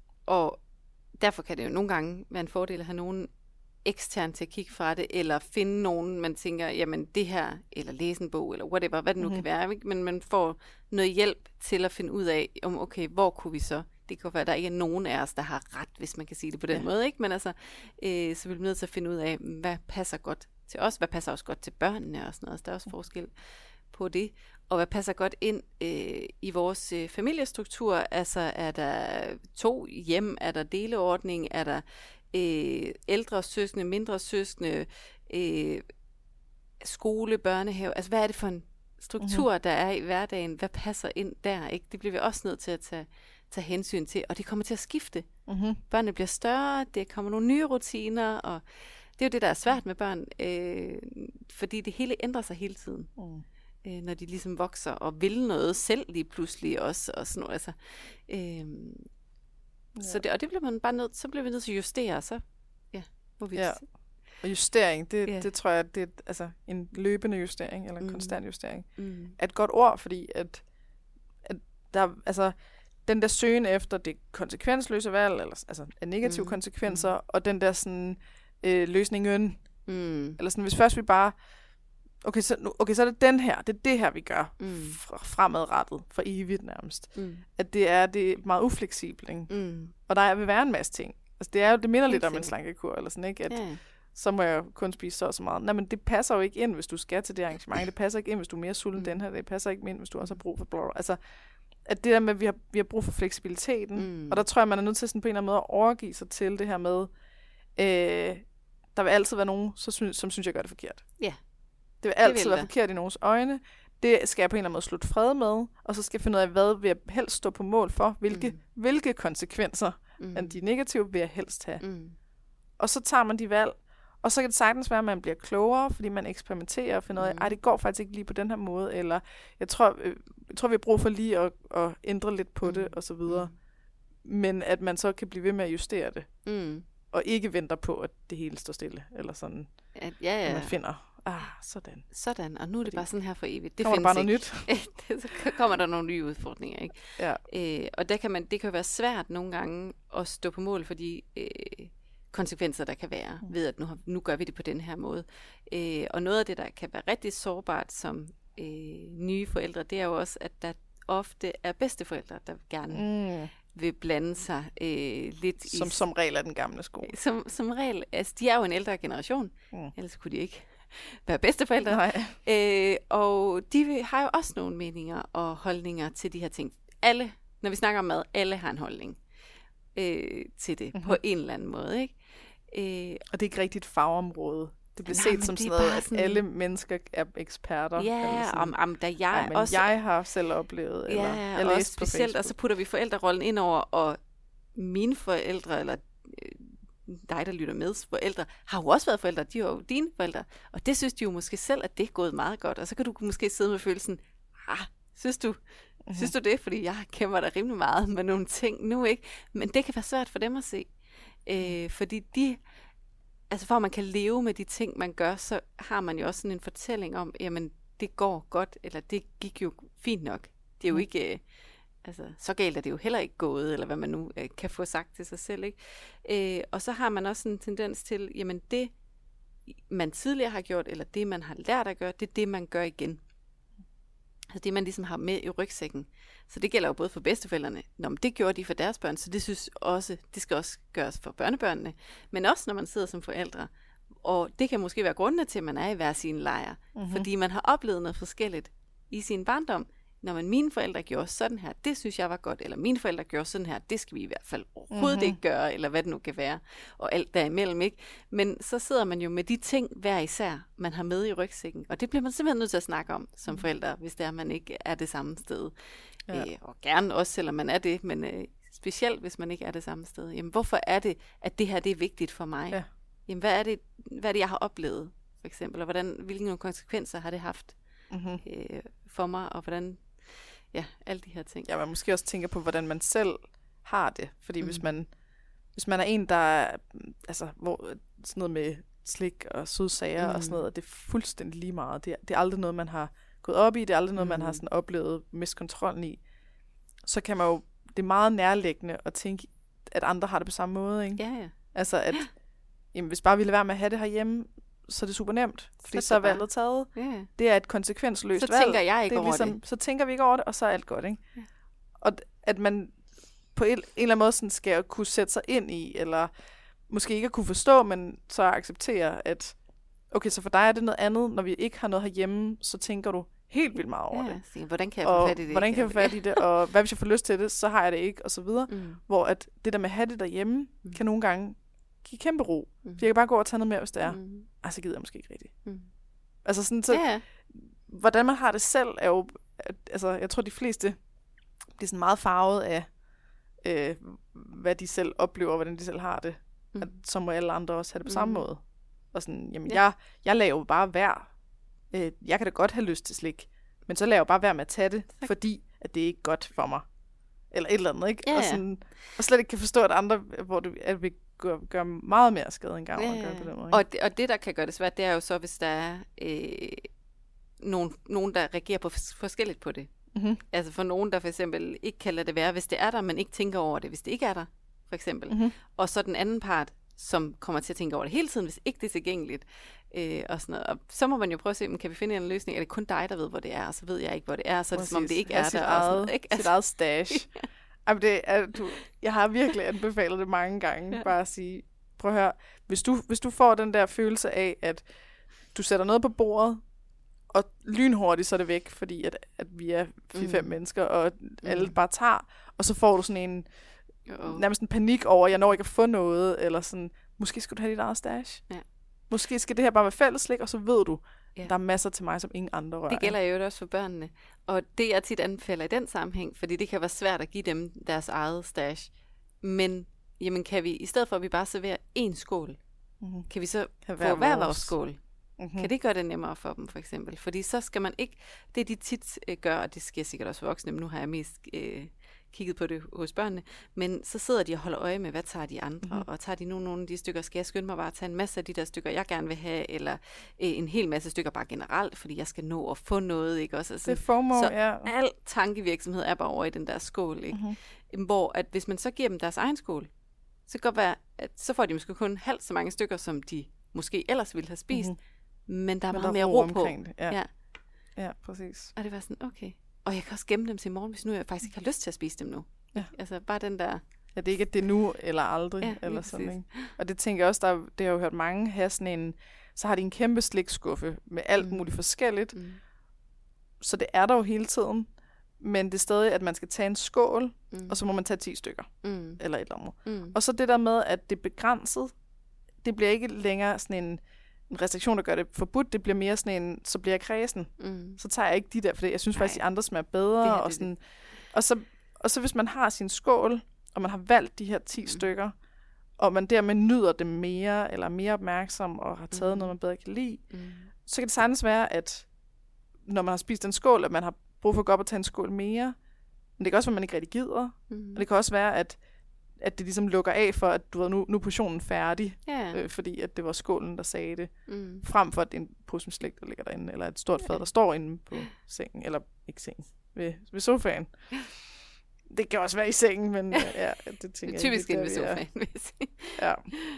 og derfor kan det jo nogle gange være en fordel at have nogen ekstern til at kigge fra det, eller finde nogen, man tænker, jamen det her, eller læse en bog, eller whatever, hvad det nu mm-hmm. kan være, ikke? Men man får noget hjælp til at finde ud af, om okay, hvor kunne vi så? Det kan være, at der ikke er nogen af os, der har ret, hvis man kan sige det på den ja. måde, ikke? Men altså, øh, så bliver vi nødt til at finde ud af, hvad passer godt til os, hvad passer også godt til børnene og sådan noget. Så der er også forskel på det. Og hvad passer godt ind øh, i vores øh, familiestruktur? Altså, er der to hjem? Er der deleordning? Er der øh, ældre søskende, mindre søskende? Øh, skole, børnehave? Altså, hvad er det for en struktur, mm-hmm. der er i hverdagen? Hvad passer ind der? Ikke? Det bliver vi også nødt til at tage, tage hensyn til. Og det kommer til at skifte. Mm-hmm. Børnene bliver større, det kommer nogle nye rutiner, og det er jo det, der er svært med børn, øh, fordi det hele ændrer sig hele tiden. Mm. Øh, når de ligesom vokser og vil noget selv lige pludselig også. Og sådan noget, altså, øh, ja. så det, og det bliver man bare nødt, så bliver vi nødt til at justere, så ja, må vi
ja. Og justering, det, yeah. det tror jeg, det er altså en løbende justering, eller en mm. konstant justering. Mm. Er et godt ord, fordi at, at der, altså, den der søgen efter det konsekvensløse valg, eller altså af negative mm. konsekvenser, mm. og den der sådan øh, løsningen, mm. eller sådan, hvis først vi bare, okay så, okay, så er det den her, det er det her, vi gør, mm. fremadrettet, for evigt nærmest. Mm. At det er, det er meget ufleksibelt, ikke? Mm. Og der vil være en masse ting. Altså, det er jo, det minder lidt om en slankekur, eller sådan, ikke? At, yeah. så må jeg kun spise så og så meget. Nej, men det passer jo ikke ind, hvis du skal til det arrangement. Det passer ikke ind, hvis du er mere sulten mm. den her. Det passer ikke ind, hvis du også har brug for blå. Altså, at det der med, at vi har, vi har brug for fleksibiliteten, mm. og der tror jeg, man er nødt til sådan på en eller anden måde at overgive sig til det her med, øh, der vil altid være nogen, så synes, som synes, jeg gør det forkert. Ja. Yeah. Det vil altid det vil være det. Forkert i nogens øjne. Det skal jeg på en eller anden måde slutte fred med, og så skal jeg finde ud af, hvad vil jeg helst stå på mål for, hvilke, mm. hvilke konsekvenser mm. af de negative vil jeg helst have. Mm. Og så tager man de valg, og så kan det sagtens være, at man bliver klogere, fordi man eksperimenterer og finder ud af, ej, det går faktisk ikke lige på den her måde, eller jeg tror, øh, jeg tror vi har brug for lige at, at ændre lidt på mm. det, og så videre. men at man så kan blive ved med at justere det,
Mm.
og ikke venter på, at det hele står stille, eller sådan,
At, ja,
at
ja.
man finder, ah, sådan.
Sådan, og nu er det
Fordi
bare sådan her for evigt. Det
Kommer der
findes
bare noget
ikke. Det- så kommer der nogle nye udfordringer, ikke?
Ja.
Øh, og der kan man, det kan jo være svært nogle gange at stå på mål for de øh, konsekvenser, der kan være, mm. ved at nu, har, nu gør vi det på den her måde. Øh, og noget af det, der kan være rigtig sårbart som øh, nye forældre, det er jo også, at der ofte er bedsteforældre, der gerne
Mm.
vil blande sig øh, lidt i...
Som som regel er den gamle skole.
Som, som regel. Altså, de er jo en ældre generation,
Mm.
ellers kunne de ikke være bedsteforældre.
Nej.
Øh, og de vil- har jo også nogle meninger og holdninger til de her ting. Alle, når vi snakker om mad, alle har en holdning øh, til det,
Mhm.
på en eller anden måde, ikke? Øh,
Og det er ikke rigtigt et fagområde. Det bliver
Nej,
set
men
som
det er
sådan noget,
bare
at
sådan-
alle mennesker er eksperter. eller
ja,
sådan.
om, om da jeg
Ej, men
også...
jeg har selv oplevet, eller
ja,
jeg
og også
læste på
specielt,
Facebook.
og så putter vi forældrerollen ind over, og mine forældre, eller øh, dig, der lytter med, forældre, har jo også været forældre, de er jo dine forældre, og det synes de jo måske selv, at det er gået meget godt, og så kan du måske sidde med følelsen, ah, synes du, mm-hmm. synes du det, fordi jeg kæmper da rimelig meget med nogle ting nu, ikke? Men det kan være svært for dem at se, øh, fordi de, altså for at man kan leve med de ting, man gør, så har man jo også sådan en fortælling om, jamen, det går godt, eller det gik jo fint nok. Det er jo
Mm.
ikke... Øh, Altså, så galt er det jo heller ikke gået, eller hvad man nu øh, kan få sagt til sig selv, ikke? Øh, og så har man også en tendens til, jamen det, man tidligere har gjort, eller det, man har lært at gøre, det er det, man gør igen. Altså det, man ligesom har med i rygsækken. Så det gælder jo både for bedsteforældrene. Nå, men det gjorde de for deres børn, så det synes også, det skal også gøres for børnebørnene. Men også, når man sidder som forældre. Og det kan måske være grundene til, at man er i hver sin lejr.
Mhm.
Fordi man har oplevet noget forskelligt i sin barndom. Når man mine forældre gjorde sådan her, det synes jeg var godt, eller mine forældre gjorde sådan her, det skal vi i hvert fald overhovedet
Mhm.
ikke gøre, eller hvad det nu kan være, og alt derimellem, ikke? Men så sidder man jo med de ting hver især, man har med i rygsækken, og det bliver man simpelthen nødt til at snakke om som forældre, hvis det er, man ikke er det samme sted.
Ja.
Øh, og gerne også, selvom man er det, men øh, specielt hvis man ikke er det samme sted. Jamen, hvorfor er det, at det her det er vigtigt for mig?
Ja.
Jamen, hvad er det, hvad er det, jeg har oplevet, for eksempel, og hvordan, hvilke konsekvenser har det haft
Mhm.
øh, for mig, og hvordan, ja, alle de her ting.
Ja, man måske også tænker på, hvordan man selv har det. Fordi mm. hvis,
Mm.
man, hvis man er en, der er, altså, hvor, sådan noget med slik og sødsager mm. og sådan
Mm.
noget, det er fuldstændig lige meget. Det er, det er aldrig noget, man har gået op i. Det er aldrig noget, mm. man har
Mm.
sådan oplevet mist kontrollen i. Så kan man jo, det er meget nærliggende at tænke, at andre har det på samme måde, ikke?
Ja, ja.
Altså, at jamen, hvis bare vi lader være med at have det herhjemme, så er det super nemt. Fordi
er
så, så er
det bare-
valget taget.
ja, ja.
Det er et konsekvensløst
Så
valg.
tænker jeg ikke
det er
over
ligesom,
det.
Så tænker vi ikke over det, og så er alt godt, ikke?
Ja.
Og d- at man på en, en eller anden måde sådan skal kunne sætte sig ind i, eller måske ikke at kunne forstå, men så acceptere, at okay, så for dig er det noget andet. Når vi ikke har noget herhjemme, så tænker du helt vildt meget over
Ja,
det.
så, hvordan kan jeg få
Og
fat i det?
hvordan kan jeg få fat i det, og hvad hvis jeg får lyst til det, så har jeg det ikke, og så videre.
Mm.
Hvor at det der med at have det derhjemme,
Mm.
kan nogle gange give kæmpe ro.
Mm.
For jeg kan bare gå og tage noget mere, hvis det er. Mm.
Mm.
Ej, så gider jeg måske ikke rigtigt.
Mm.
Altså sådan, så
Ja, ja.
hvordan man har det selv, er jo, at- altså jeg tror de fleste bliver sådan meget farvet af, øh, hvad de selv oplever, og hvordan de selv har det.
Mm.
At, så må alle andre også have det på samme
Mm.
måde. Og sådan, jamen
Ja.
jeg, jeg laver jo bare vær. Øh, jeg kan da godt have lyst til slik, men så laver jeg bare vær med at tage det,
Tak.
fordi at det er ikke godt for mig. Eller et eller andet, ikke?
Ja,
og,
ja.
sådan, og slet ikke kan forstå, at andre, hvor det, at vi gør, gør meget mere skade end gavn,
Ja,
at gøre
ja.
på den måde. Ikke?
Og, det, og det, der kan gøre det svært, det er jo så, hvis der er øh, nogen, nogen, der reagerer på fors- forskelligt på det.
Mm-hmm.
Altså for nogen, der for eksempel ikke kan lade det være, hvis det er der, men ikke tænker over det, hvis det ikke er der, for eksempel.
Mm-hmm.
Og så den anden part, som kommer til at tænke over det hele tiden, hvis ikke det er tilgængeligt. Øh, og sådan noget. Og så må man jo prøve at se, men kan vi finde en løsning? Er det kun dig, der ved, hvor det er? Og så ved jeg ikke, hvor det er. Så er det som om, det ikke er
sit
der. Og sådan
eget,
noget, ikke?
sit eget stash. Jamen, det er, du, jeg har virkelig anbefalet det mange gange.
Ja.
Ja. Bare at sige, prøv at høre, hvis du, hvis du får den der følelse af, at du sætter noget på bordet, og lynhurtigt så er det væk, fordi at, at vi er fire fem
Mm.
mennesker, og alle
Mm.
bare tager, og så får du sådan en,
Jo.
nærmest en panik over, at jeg når ikke at få noget, eller sådan, måske skal du have dit eget stash.
Ja.
Måske skal det her bare være fælleslik, og så ved du,
Ja.
der er masser til mig, som ingen andre rører.
Det gælder jo også for børnene. Og det jeg tit anbefaler i den sammenhæng, fordi det kan være svært at give dem deres eget stash. Men jamen, kan vi, i stedet for at vi bare serverer én skål,
Mm-hmm.
kan vi så
Kan
få hver
vores.
vores skål?
Mm-hmm.
Kan det gøre det nemmere for dem, for eksempel? Fordi så skal man ikke, det de tit øh, gør, og det sker sikkert også for voksne, men nu har jeg mest øh, kigget på det hos børnene, men så sidder de og holder øje med, hvad tager de andre,
Mhm.
og tager de nu nogle af de stykker, skal jeg skynde mig bare at tage en masse af de der stykker, jeg gerne vil have, eller øh, en hel masse stykker bare generelt, fordi jeg skal nå at få noget, ikke også? Altså,
Det er FOMO,
så
ja.
al tankevirksomhed er bare over i den der skål, ikke?
Mhm.
Hvor at hvis man så giver dem deres egen skål, så kan det godt være, at så får de måske kun halvt så mange stykker, som de måske ellers ville have spist,
Mhm.
men der er
Men
meget
der er
mere
ro
ro på.
omkring det, ja.
Ja.
Ja, præcis.
Og det var sådan, okay. Og jeg kan også gemme dem til i morgen, hvis nu jeg faktisk ikke har lyst til at spise dem nu.
Ja.
Altså bare den der...
Ja, det er ikke, at det er nu eller aldrig,
Ja, lige
eller sådan,
præcis.
ikke? Og det tænker jeg også, der, det har jeg jo hørt mange have sådan en, så har de en kæmpe slikskuffe med alt
Mm.
muligt forskelligt,
Mm.
så det er der jo hele tiden, men det er stadig, at man skal tage en skål,
Mm.
og så må man tage ti stykker,
Mm.
eller et eller andet.
Mm.
Og så det der med, at det er begrænset, det bliver ikke længere sådan en, en restriktion, der gør det forbudt, det bliver mere sådan en, så bliver jeg kræsen.
Mm.
Så tager jeg ikke de der, for jeg synes
Nej.
faktisk, de andre smager bedre.
Det her,
og,
det-
sådan, og, så, og så hvis man har sin skål, og man har valgt de her ti
Mm.
stykker, og man dermed nyder det mere, eller er mere opmærksom, og har taget
Mm.
noget, man bedre kan lide,
Mm.
så kan det sagtens være, at når man har spist en skål, at man har brug for at gå op og tage en skål mere. Men det kan også være, at man ikke rigtig gider.
Mm.
Og det kan også være, at, at det ligesom lukker af for, at du ved, nu, nu er portionen færdig,
Ja.
øh, fordi at det var skålen, der sagde det,
Mm.
frem for at det er en pose med slik, der ligger derinde, eller et stort fad, der står inde på sengen, eller ikke sengen, ved, ved sofaen. Det kan også være i sengen, men øh, ja, det
Det
tænker
er
jeg
typisk
ikke,
inde ved
det er,
sofaen, vil jeg sige.
Ja.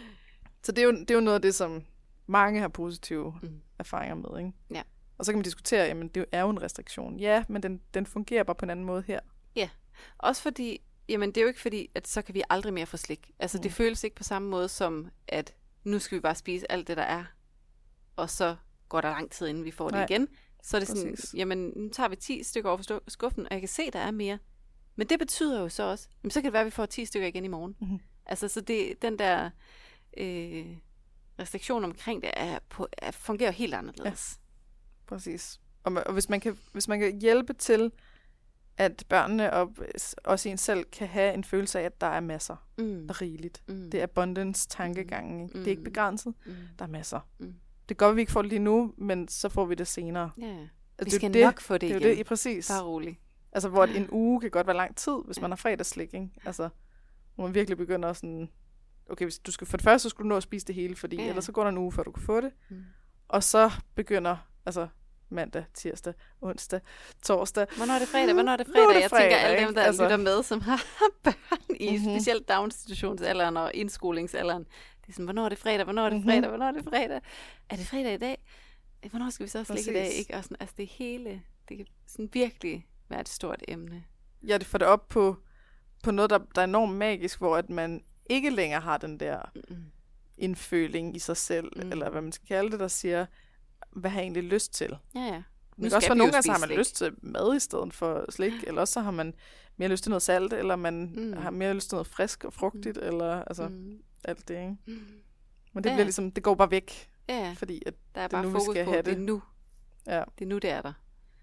Så det er, jo, det er jo noget af det, som mange har positive
Mm.
erfaringer med, ikke?
Ja.
Og så kan man diskutere, jamen det er jo en restriktion. Ja, men den, den fungerer bare på en anden måde her.
Også fordi, jamen det er jo ikke fordi, at så kan vi aldrig mere få slik. Altså
Mm.
det føles ikke på samme måde som, at nu skal vi bare spise alt det, der er, og så går der lang tid, inden vi får
Nej.
det igen. Så er det sådan,
Præcis.
jamen nu tager vi ti stykker over for stu- skuffen, og jeg kan se, der er mere. Men det betyder jo så også, jamen så kan det være, at vi får ti stykker igen i morgen.
Mhm.
Altså så det, den der øh, restriktion omkring det er på, er, fungerer helt anderledes.
Præcis. Og, ma- og hvis, man kan, hvis man kan hjælpe til, at børnene og s- også en selv kan have en følelse af, at der er masser,
Mm.
der er rigeligt.
Mm.
Det er abundance tankegangen. Ikke? Det er ikke
Mm.
begrænset.
Mm.
Der er masser.
Mm.
Det kan godt, at vi ikke får det lige nu, men så får vi det senere.
Ja.
Altså,
Vi
det er
skal
det,
nok få det,
det er jo
igen.
det, ja, præcis.
Bare rolig.
Altså, hvor en uge kan godt være lang tid, hvis
Ja.
man har fredagsslik, ikke? Altså, hvor man virkelig begynder sådan, okay, hvis du skal, for det første, så skulle du nå at spise det hele, fordi
Ja.
ellers så går der en uge, før du kan få det.
Mm.
Og så begynder, altså, mandag, tirsdag, onsdag, torsdag.
Hvornår er det fredag? Hvornår er det
Nu
fredag?
er det
Jeg
fredag,
tænker, alle dem,
ikke?
der
Altså-
lytter med, som har børn i
Mhm.
specielt daginstitutionsalderen og indskolingsalderen. Det er sådan, hvornår er det fredag? Hvornår er det
Mhm.
fredag? Hvornår er det fredag? Er det fredag i dag? Eh, Hvornår skal vi så slikke i dag?
Præcis.
Ikke? Og sådan, altså det hele, det kan sådan virkelig være et stort emne.
Ja, det får det op på, på noget, der, der er enormt magisk, hvor at man ikke længere har den der
Mm.
indføling i sig selv,
Mm.
mm. eller hvad man skal kalde det, der siger, hvad har jeg egentlig lyst til?
Ja, ja.
Nu det kan også være, nogle gange så har man lyst til mad i stedet for slik, eller også så har man mere lyst til noget salt, eller man
Mm.
mm. har mere lyst til noget frisk og frugtigt, mm. eller altså mm.
Mm.
alt det, ikke?
Mm.
Men det
Ja.
bliver ligesom, det går bare væk,
Ja, ja.
fordi at,
Der er
det er
bare
nu, vi
fokus
skal
på,
have
det er
det.
nu.
ja,
Det er nu, det er der.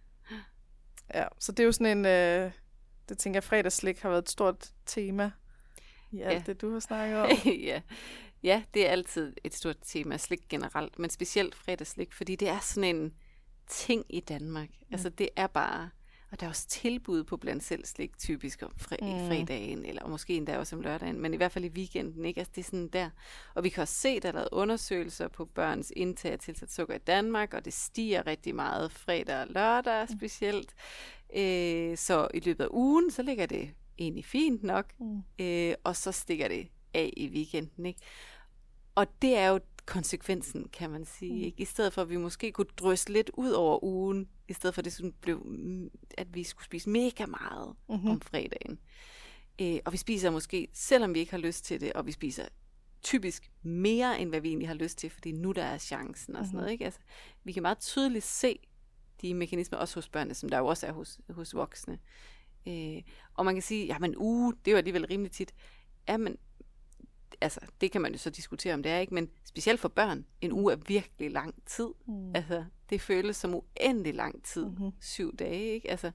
ja. Så det er jo sådan en, øh, det tænker jeg, fredagsslik har været et stort tema i alt
Ja.
det, du har snakket om.
ja. ja, det er altid et stort tema, slik generelt, men specielt fredagsslik, fordi det er sådan en ting i Danmark. Mm. Altså det er bare, og der er også tilbud på blandt selv slik, typisk om fre-
Mm.
fredagen, eller måske endda også om lørdagen, men i hvert fald i weekenden, ikke? Altså det er sådan der. Og vi kan også se, der er lavet undersøgelser på børns indtag af tilsat sukker i Danmark, og det stiger rigtig meget fredag og lørdag specielt. Øh, så i løbet af ugen, så ligger det egentlig fint nok,
Mm.
øh, og så stikker det af i weekenden, ikke? Og det er jo konsekvensen, kan man sige,
Mm.
ikke? I stedet for, at vi måske kunne drysse lidt ud over ugen, i stedet for, at det sådan blev, at vi skulle spise mega meget
Mm-hmm.
om fredagen. Øh, og vi spiser måske, selvom vi ikke har lyst til det, og vi spiser typisk mere, end hvad vi egentlig har lyst til, fordi nu der er chancen og sådan
Mhm.
noget, ikke? Altså, vi kan meget tydeligt se de mekanismer, også hos børnene, som der jo også er hos, hos voksne. Øh, og man kan sige, ja, men uge, det er jo alligevel rimelig tit. Ja, men altså, det kan man jo så diskutere, om det er, ikke? Men specielt for børn, en uge er virkelig lang tid.
Mm.
Altså, det føles som uendelig lang tid.
Mhm.
Syv dage, ikke? Altså,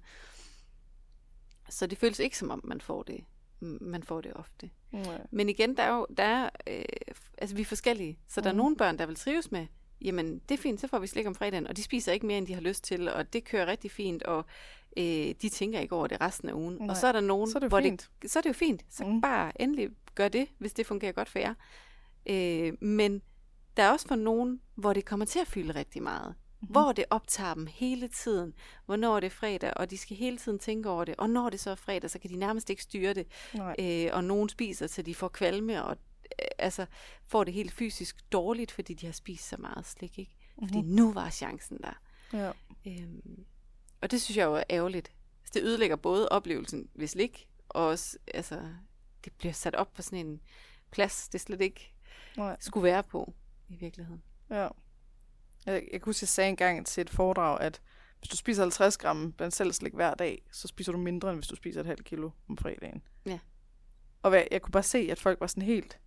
så det føles ikke som om, man får det, man får det ofte.
Nej.
Men igen, der er jo, der er, øh, altså vi er forskellige. Så der er
Mhm.
nogle børn, der vil trives med jamen det er fint, så får vi slik om fredagen, og de spiser ikke mere, end de har lyst til, og det kører rigtig fint, og øh, de tænker ikke over det resten af ugen. Nej. Og så er der nogen,
så er det
hvor
fint.
det, så er det jo fint. Så mm. bare endelig gør det, hvis det fungerer godt for jer. Øh, men der er også for nogen, hvor det kommer til at fylde rigtig meget. Mm-hmm. Hvor det optager dem hele tiden. Hvornår er det fredag, og de skal hele tiden tænke over det. Og når det så er fredag, så kan de nærmest ikke styre det. Øh, og nogen spiser, så de får kvalme, og øh, altså får det helt fysisk dårligt, fordi de har spist så meget slik, ikke? Fordi mm-hmm. nu var chancen der. Ja. Øhm, og det synes jeg jo er ærgerligt. Det ødelægger både oplevelsen ved slik, og også, altså, det bliver sat op på sådan en plads, det slet ikke Nej. skulle være på i virkeligheden.
Ja. Jeg, jeg kunne huske, jeg sagde engang til et foredrag, at hvis du spiser halvtreds gram blandt selv slik hver dag, så spiser du mindre, end hvis du spiser et halvt kilo om fredagen.
Ja.
Og hvad, jeg kunne bare se, at folk var sådan helt,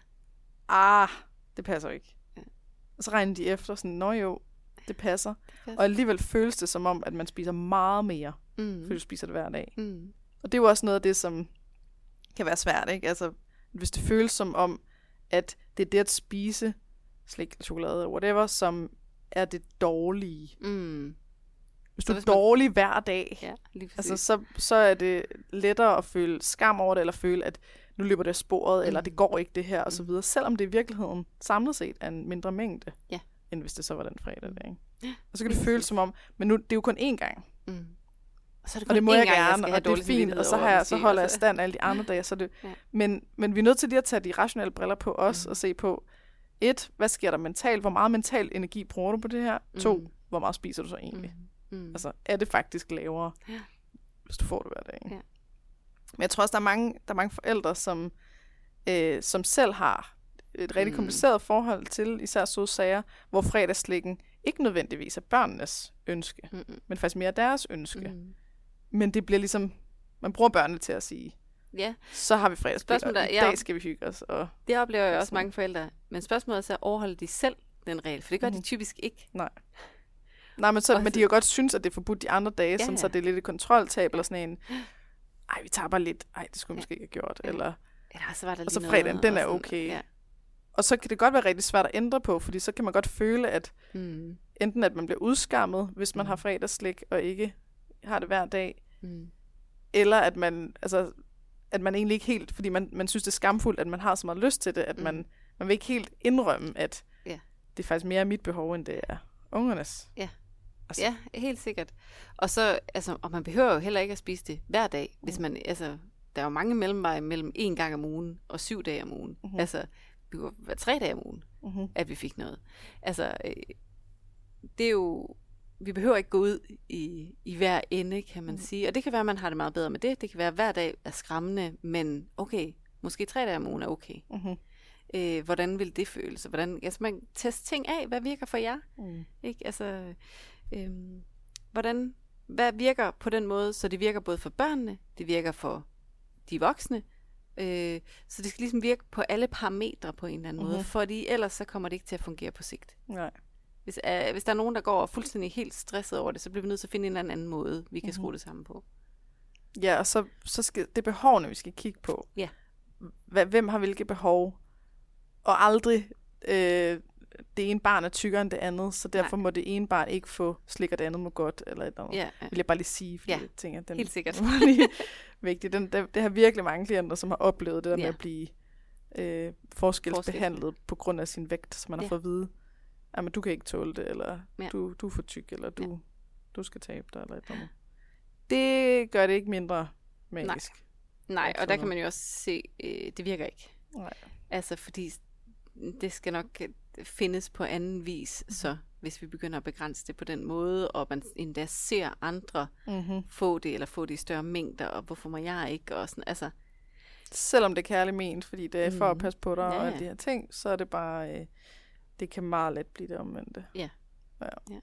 ah, det passer ikke. Ja. Og så regnede de efter sådan, nå jo, det passer. det passer. Og alligevel føles det som om, at man spiser meget mere, mm. fordi du spiser det hver dag. Mm. Og det er jo også noget af det, som kan være svært, ikke? Altså, hvis det føles som om, at det er det at spise slik, chokolade, whatever, som er det dårlige. Mm. Hvis du er dårlig man... hver dag,
ja,
altså, så, så er det lettere at føle skam over det, eller føle, at nu løber det af sporet, mm. eller det går ikke det her, og så videre. Selvom det i virkeligheden samlet set er en mindre mængde,
ja. end
hvis det så var den fredag. Ikke? Og så kan det føles som om, men nu, det er jo kun én gang.
Mm. Og, så er det,
og det må jeg gerne, jeg og det er fint, og så, har jeg, så holder jeg stand alle de andre dage. Så det, ja. men, men vi er nødt til lige at tage de rationelle briller på os, mm. og se på, et, hvad sker der mentalt? Hvor meget mental energi bruger du på det her? Mm. To, hvor meget spiser du så egentlig? Mm. Mm. Altså, er det faktisk lavere, ja. hvis du får det hver dag? Ja. Men jeg tror også, der er mange, der er mange forældre, som, øh, som selv har et rigtig mm. kompliceret forhold til især søde sager, hvor fredagsslikken ikke nødvendigvis er børnenes ønske, mm. men faktisk mere deres ønske. Mm. Men det bliver ligesom, man bruger børnene til at sige, ja. så har vi fredagsblik, og i dag ja. skal vi hygge os. Og
det oplever jeg også mange forældre. Men spørgsmålet er så, overholder de selv den regel? For det gør mm. de typisk ikke.
Nej. Nej, men, så, men de har jo godt synes, at det er forbudt de andre dage, ja, sådan, ja. så det er lidt et kontroltab, eller sådan en, ej, vi tager bare lidt, ej, det skulle vi ja. måske ikke have gjort, ja. eller,
eller så var der
og så fredagen, den er okay. Ja. Og så kan det godt være rigtig svært at ændre på, fordi så kan man godt føle, at mm. enten at man bliver udskammet, hvis man mm. har fredagsslik, og ikke har det hver dag, mm. eller at man, altså, at man egentlig ikke helt, fordi man, man synes, det er skamfuldt, at man har så meget lyst til det, at mm. man, man vil ikke helt indrømme, at ja. det er faktisk mere mit behov, end det er ungernes.
Ja. Altså. Ja, helt sikkert. Og så, altså, og man behøver jo heller ikke at spise det hver dag, hvis man, altså, der er jo mange mellemveje mellem en gang om ugen og syv dage om ugen. Uh-huh. Altså, det var hver tre dage om ugen, uh-huh. at vi fik noget. Altså, øh, det er jo, vi behøver ikke gå ud i, i hver ende, kan man uh-huh. sige. Og det kan være, at man har det meget bedre med det. Det kan være, at hver dag er skræmmende, men okay, måske tre dage om ugen er okay. Uh-huh. Øh, hvordan vil det føles? Hvordan, altså, man tester ting af, hvad virker for jer? Uh-huh. Ikke? Altså, Øhm, hvordan, hvad virker på den måde, så det virker både for børnene, det virker for de voksne, øh, så det skal ligesom virke på alle parametre på en eller anden uh-huh. måde, fordi ellers så kommer det ikke til at fungere på sigt. Nej. Hvis, øh, hvis der er nogen, der går fuldstændig helt stresset over det, så bliver vi nødt til at finde en eller anden måde, vi kan uh-huh. skrue det sammen på.
Ja, og så, så skal det behovene, vi skal kigge på.
Ja.
H- hvem har hvilke behov, og aldrig øh, det ene barn er tykkere end det andet, så derfor Nej. må det ene barn ikke få slik, og det andet må godt, eller et eller andet. Ja, ja. Vil jeg bare lige sige, fordi
ja,
jeg tænker, den
helt sikkert.
var lige vigtig. Den, det, det har virkelig mange klienter, som har oplevet det der ja. med at blive øh, forskelsbehandlet Forskel. på grund af sin vægt, så man ja. har fået at vide, at du kan ikke tåle det, eller ja. du, du er for tyk, eller du, ja. du skal tabe dig, eller et eller andet. Det gør det ikke mindre magisk.
Nej, Nej og der kan man jo også se, øh, det virker ikke. Nej. Altså, fordi det skal nok findes på anden vis, mm-hmm. så hvis vi begynder at begrænse det på den måde, og man endda ser andre mm-hmm. få det, eller få det i større mængder, og hvorfor må jeg ikke, og sådan, altså.
Selvom det er kærligt ment, fordi det er mm-hmm. for at passe på dig, ja, og alle de her ting, så er det bare, øh, det kan meget let blive det omvendte.
Ja.
Ja.
ja.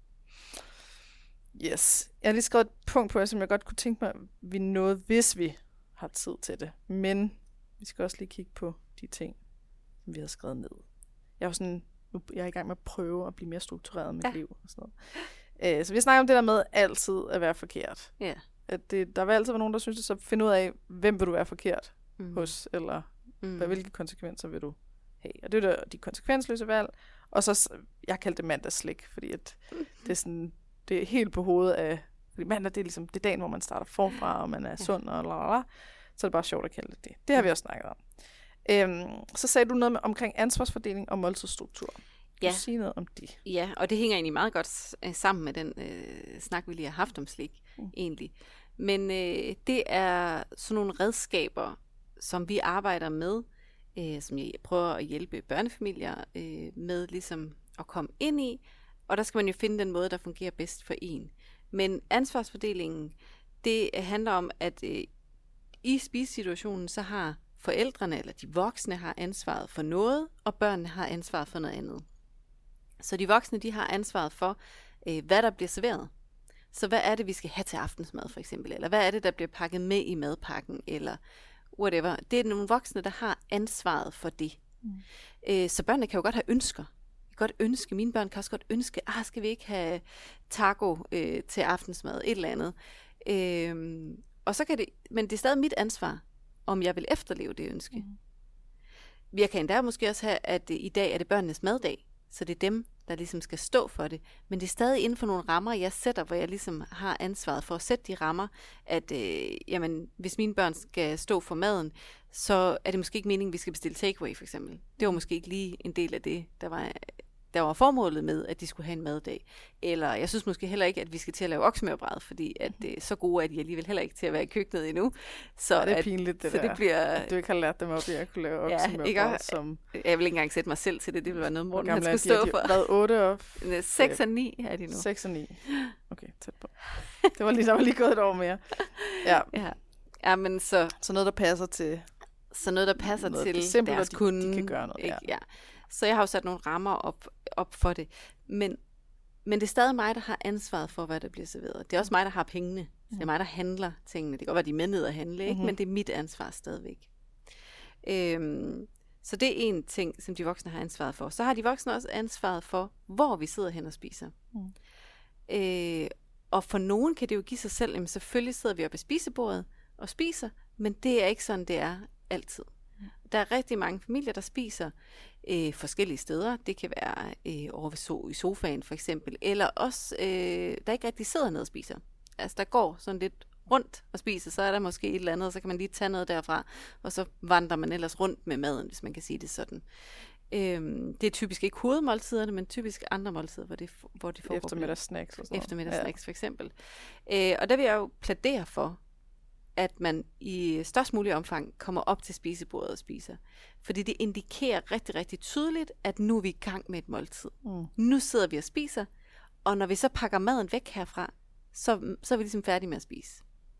Yes. Jeg har lige skrevet et punkt på, som jeg godt kunne tænke mig, at vi nåede, hvis vi har tid til det. Men vi skal også lige kigge på de ting, som vi har skrevet ned. Jeg er sådan, nu jeg er i gang med at prøve at blive mere struktureret med mit ja. liv og sådan noget. Æ, så vi snakker om det der med altid at være forkert.
Ja.
At det, der vil altid være nogen, der synes det, så find ud af, hvem vil du være forkert mm. hos, eller mm. hvad, hvilke konsekvenser vil du have. Og det er der, de konsekvensløse valg, Og så, jeg kaldte det mandagsslik, fordi at det er sådan, det er helt på hovedet af, fordi mandag, det er ligesom, det er dagen, hvor man starter forfra, og man er ja. sund, og lalala. Så er det bare sjovt at kalde det det. Det har vi også snakket om. Øhm, så sagde du noget med, omkring ansvarsfordeling og måltidsstruktur. Ja. Du sige noget om det.
Ja, og det hænger egentlig meget godt øh, sammen med den øh, snak, vi lige har haft om slik, mm. egentlig. Men øh, det er sådan nogle redskaber, som vi arbejder med, øh, som jeg prøver at hjælpe børnefamilier øh, med ligesom at komme ind i, og der skal man jo finde den måde, der fungerer bedst for en. Men ansvarsfordelingen, det handler om, at øh, i spisesituationen, så har forældrene eller de voksne har ansvaret for noget, og børnene har ansvaret for noget andet. Så de voksne, de har ansvaret for, øh, hvad der bliver serveret. Så hvad er det, vi skal have til aftensmad for eksempel? Eller hvad er det, der bliver pakket med i madpakken? Eller whatever. Det er nogle voksne, der har ansvaret for det. Mm. Øh, så børnene kan jo godt have ønsker. De kan godt ønske, mine børn kan også godt ønske, ah, skal vi ikke have taco øh, til aftensmad? Et eller andet. Øh, og så kan det, men det er stadig mit ansvar, om jeg vil efterleve det ønske. Mm. Jeg kan endda måske også have, at i dag er det børnenes maddag. Så det er dem, der ligesom skal stå for det. Men det er stadig inden for nogle rammer, jeg sætter, hvor jeg ligesom har ansvaret for at sætte de rammer, at øh, jamen, hvis mine børn skal stå for maden, så er det måske ikke meningen, at vi skal bestille takeaway for eksempel. Det var måske ikke lige en del af det, der var, der var formålet med, at de skulle have en maddag. Eller jeg synes måske heller ikke, at vi skal til at lave oksemørbrad, fordi at det er så gode, at de alligevel heller ikke til at være i køkkenet endnu. Så
ja, det er
at,
pinligt, det
så
der.
Det bliver,
at du ikke har lært dem op i at kunne lave oksemørbrad.
Ja,
som...
Jeg vil ikke engang sætte mig selv til det. Det ville være noget, Morten han skulle
stå
de, for.
Hvad, otte og...
seks og ni er de nu.
seks og ni. Okay, tæt på. Det var lige, der var lige gået et år mere. Ja.
Ja, ja men så...
Så noget, der passer til...
Så noget, der passer
noget,
til
det simpelt,
deres
de,
kunde.
De kan gøre noget,
ikke? Ja. Så jeg har jo sat nogle rammer op, op for det. Men, men det er stadig mig, der har ansvaret for, hvad der bliver serveret. Det er også mig, der har pengene. Så det er mig, der handler tingene. Det kan godt være, de er med ned at handle, ikke? Mm-hmm. Men det er mit ansvar stadigvæk. Øhm, så det er en ting, som de voksne har ansvaret for. Så har de voksne også ansvaret for, hvor vi sidder hen og spiser. Mm. Øh, og for nogen kan det jo give sig selv, jamen selvfølgelig sidder vi oppe ved spisebordet og spiser, men det er ikke sådan, det er altid. Der er rigtig mange familier, der spiser øh, forskellige steder. Det kan være øh, over ved so- i sofaen for eksempel, eller også, øh, der ikke rigtig sidder ned og spiser. Altså der går sådan lidt rundt og spiser, så er der måske et eller andet, og så kan man lige tage noget derfra, og så vandrer man ellers rundt med maden, hvis man kan sige det sådan. Øhm, det er typisk ikke hovedmåltiderne, men typisk andre måltider, hvor det, hvor det foregår.
Eftermiddagssnacks og sådan noget.
Eftermiddagssnacks for eksempel. Øh, og der vil jeg jo plædere for, at man i størst mulig omfang kommer op til spisebordet og spiser. Fordi det indikerer rigtig, rigtig tydeligt, at nu er vi i gang med et måltid. Mm. Nu sidder vi og spiser, og når vi så pakker maden væk herfra, så, så er vi ligesom færdige med at spise.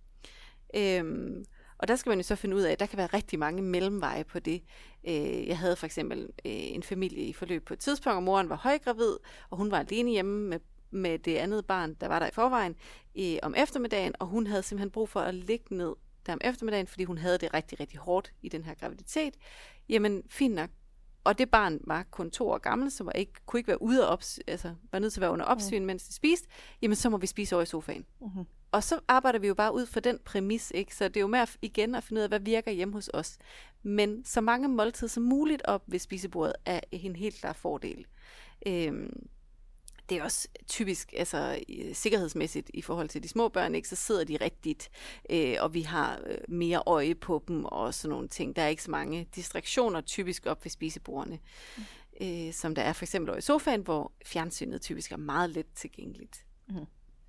Øhm, og der skal man jo så finde ud af, at der kan være rigtig mange mellemveje på det. Øh, jeg havde for eksempel øh, en familie i forløb på et tidspunkt, og moren var højgravid, og hun var alene hjemme med med det andet barn, der var der i forvejen, i, om eftermiddagen, og hun havde simpelthen brug for at ligge ned der om eftermiddagen, fordi hun havde det rigtig, rigtig hårdt i den her graviditet. Jamen, fint nok. Og det barn var kun to år gammel, så var ikke, kunne ikke være ude og ops- altså, var nødt til at være under opsyn, mm. mens de spiste. Jamen, så må vi spise over i sofaen. Mm-hmm. Og så arbejder vi jo bare ud for den præmis, ikke? Så det er jo med at, igen at finde ud af, hvad virker hjemme hos os. Men så mange måltider som muligt op ved spisebordet er en helt klar fordel. Øhm, Det er også typisk, altså sikkerhedsmæssigt i forhold til de små børn, ikke, så sidder de rigtigt, øh, og vi har øh, mere øje på dem og sådan nogle ting. Der er ikke så mange distraktioner typisk op ved spisebordene, mm. øh, som der er for eksempel over i sofaen, hvor fjernsynet typisk er meget let tilgængeligt. Mm.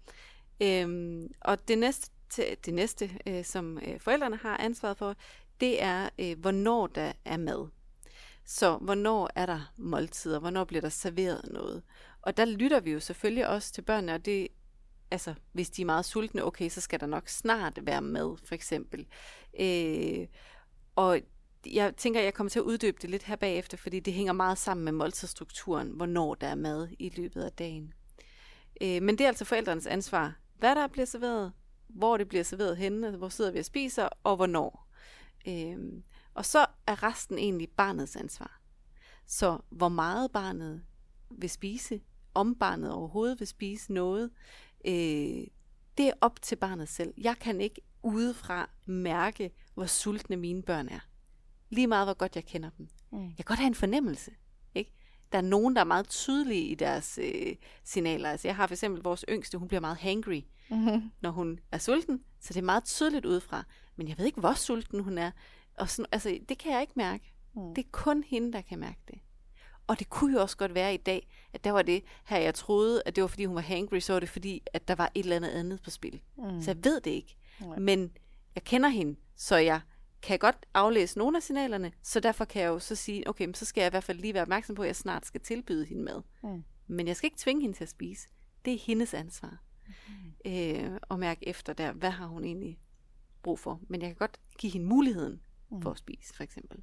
Øhm, og det næste, det næste øh, som øh, forældrene har ansvaret for, det er, øh, hvornår der er mad. Så hvornår er der måltider? Hvornår bliver der serveret noget? Og der lytter vi jo selvfølgelig også til børnene, og det, altså, hvis de er meget sultne, okay, så skal der nok snart være mad, for eksempel. Øh, og jeg tænker, jeg kommer til at uddybe det lidt her bagefter, fordi det hænger meget sammen med måltidsstrukturen, hvornår der er mad i løbet af dagen. Øh, men det er altså forældrenes ansvar, hvad der bliver serveret, hvor det bliver serveret henne, altså, hvor sidder vi og spiser, og hvornår. Øh, og så er resten egentlig barnets ansvar. Så hvor meget barnet vil spise, om barnet overhovedet vil spise noget, øh, det er op til barnet selv. Jeg kan ikke udefra mærke, hvor sultne mine børn er. Lige meget, hvor godt jeg kender dem. Mm. Jeg kan godt have en fornemmelse, ikke? Der er nogen, der er meget tydelige i deres øh, signaler. Altså jeg har for eksempel vores yngste, hun bliver meget hangry, mm-hmm. når hun er sulten. Så det er meget tydeligt udefra. Men jeg ved ikke, hvor sulten hun er. Og sådan, altså, det kan jeg ikke mærke. Mm. Det er kun hende, der kan mærke det. Og det kunne jo også godt være i dag, at der var det her, jeg troede, at det var fordi hun var hangry, så var det fordi, at der var et eller andet andet på spil. Mm. Så jeg ved det ikke. Mm. Men jeg kender hende, så jeg kan godt aflæse nogle af signalerne, så derfor kan jeg jo så sige, okay, så skal jeg i hvert fald lige være opmærksom på, at jeg snart skal tilbyde hende mad. Mm. Men jeg skal ikke tvinge hende til at spise. Det er hendes ansvar. Mm. Øh, at mærke efter der, hvad har hun egentlig brug for. Men jeg kan godt give hende muligheden mm. for at spise, for eksempel.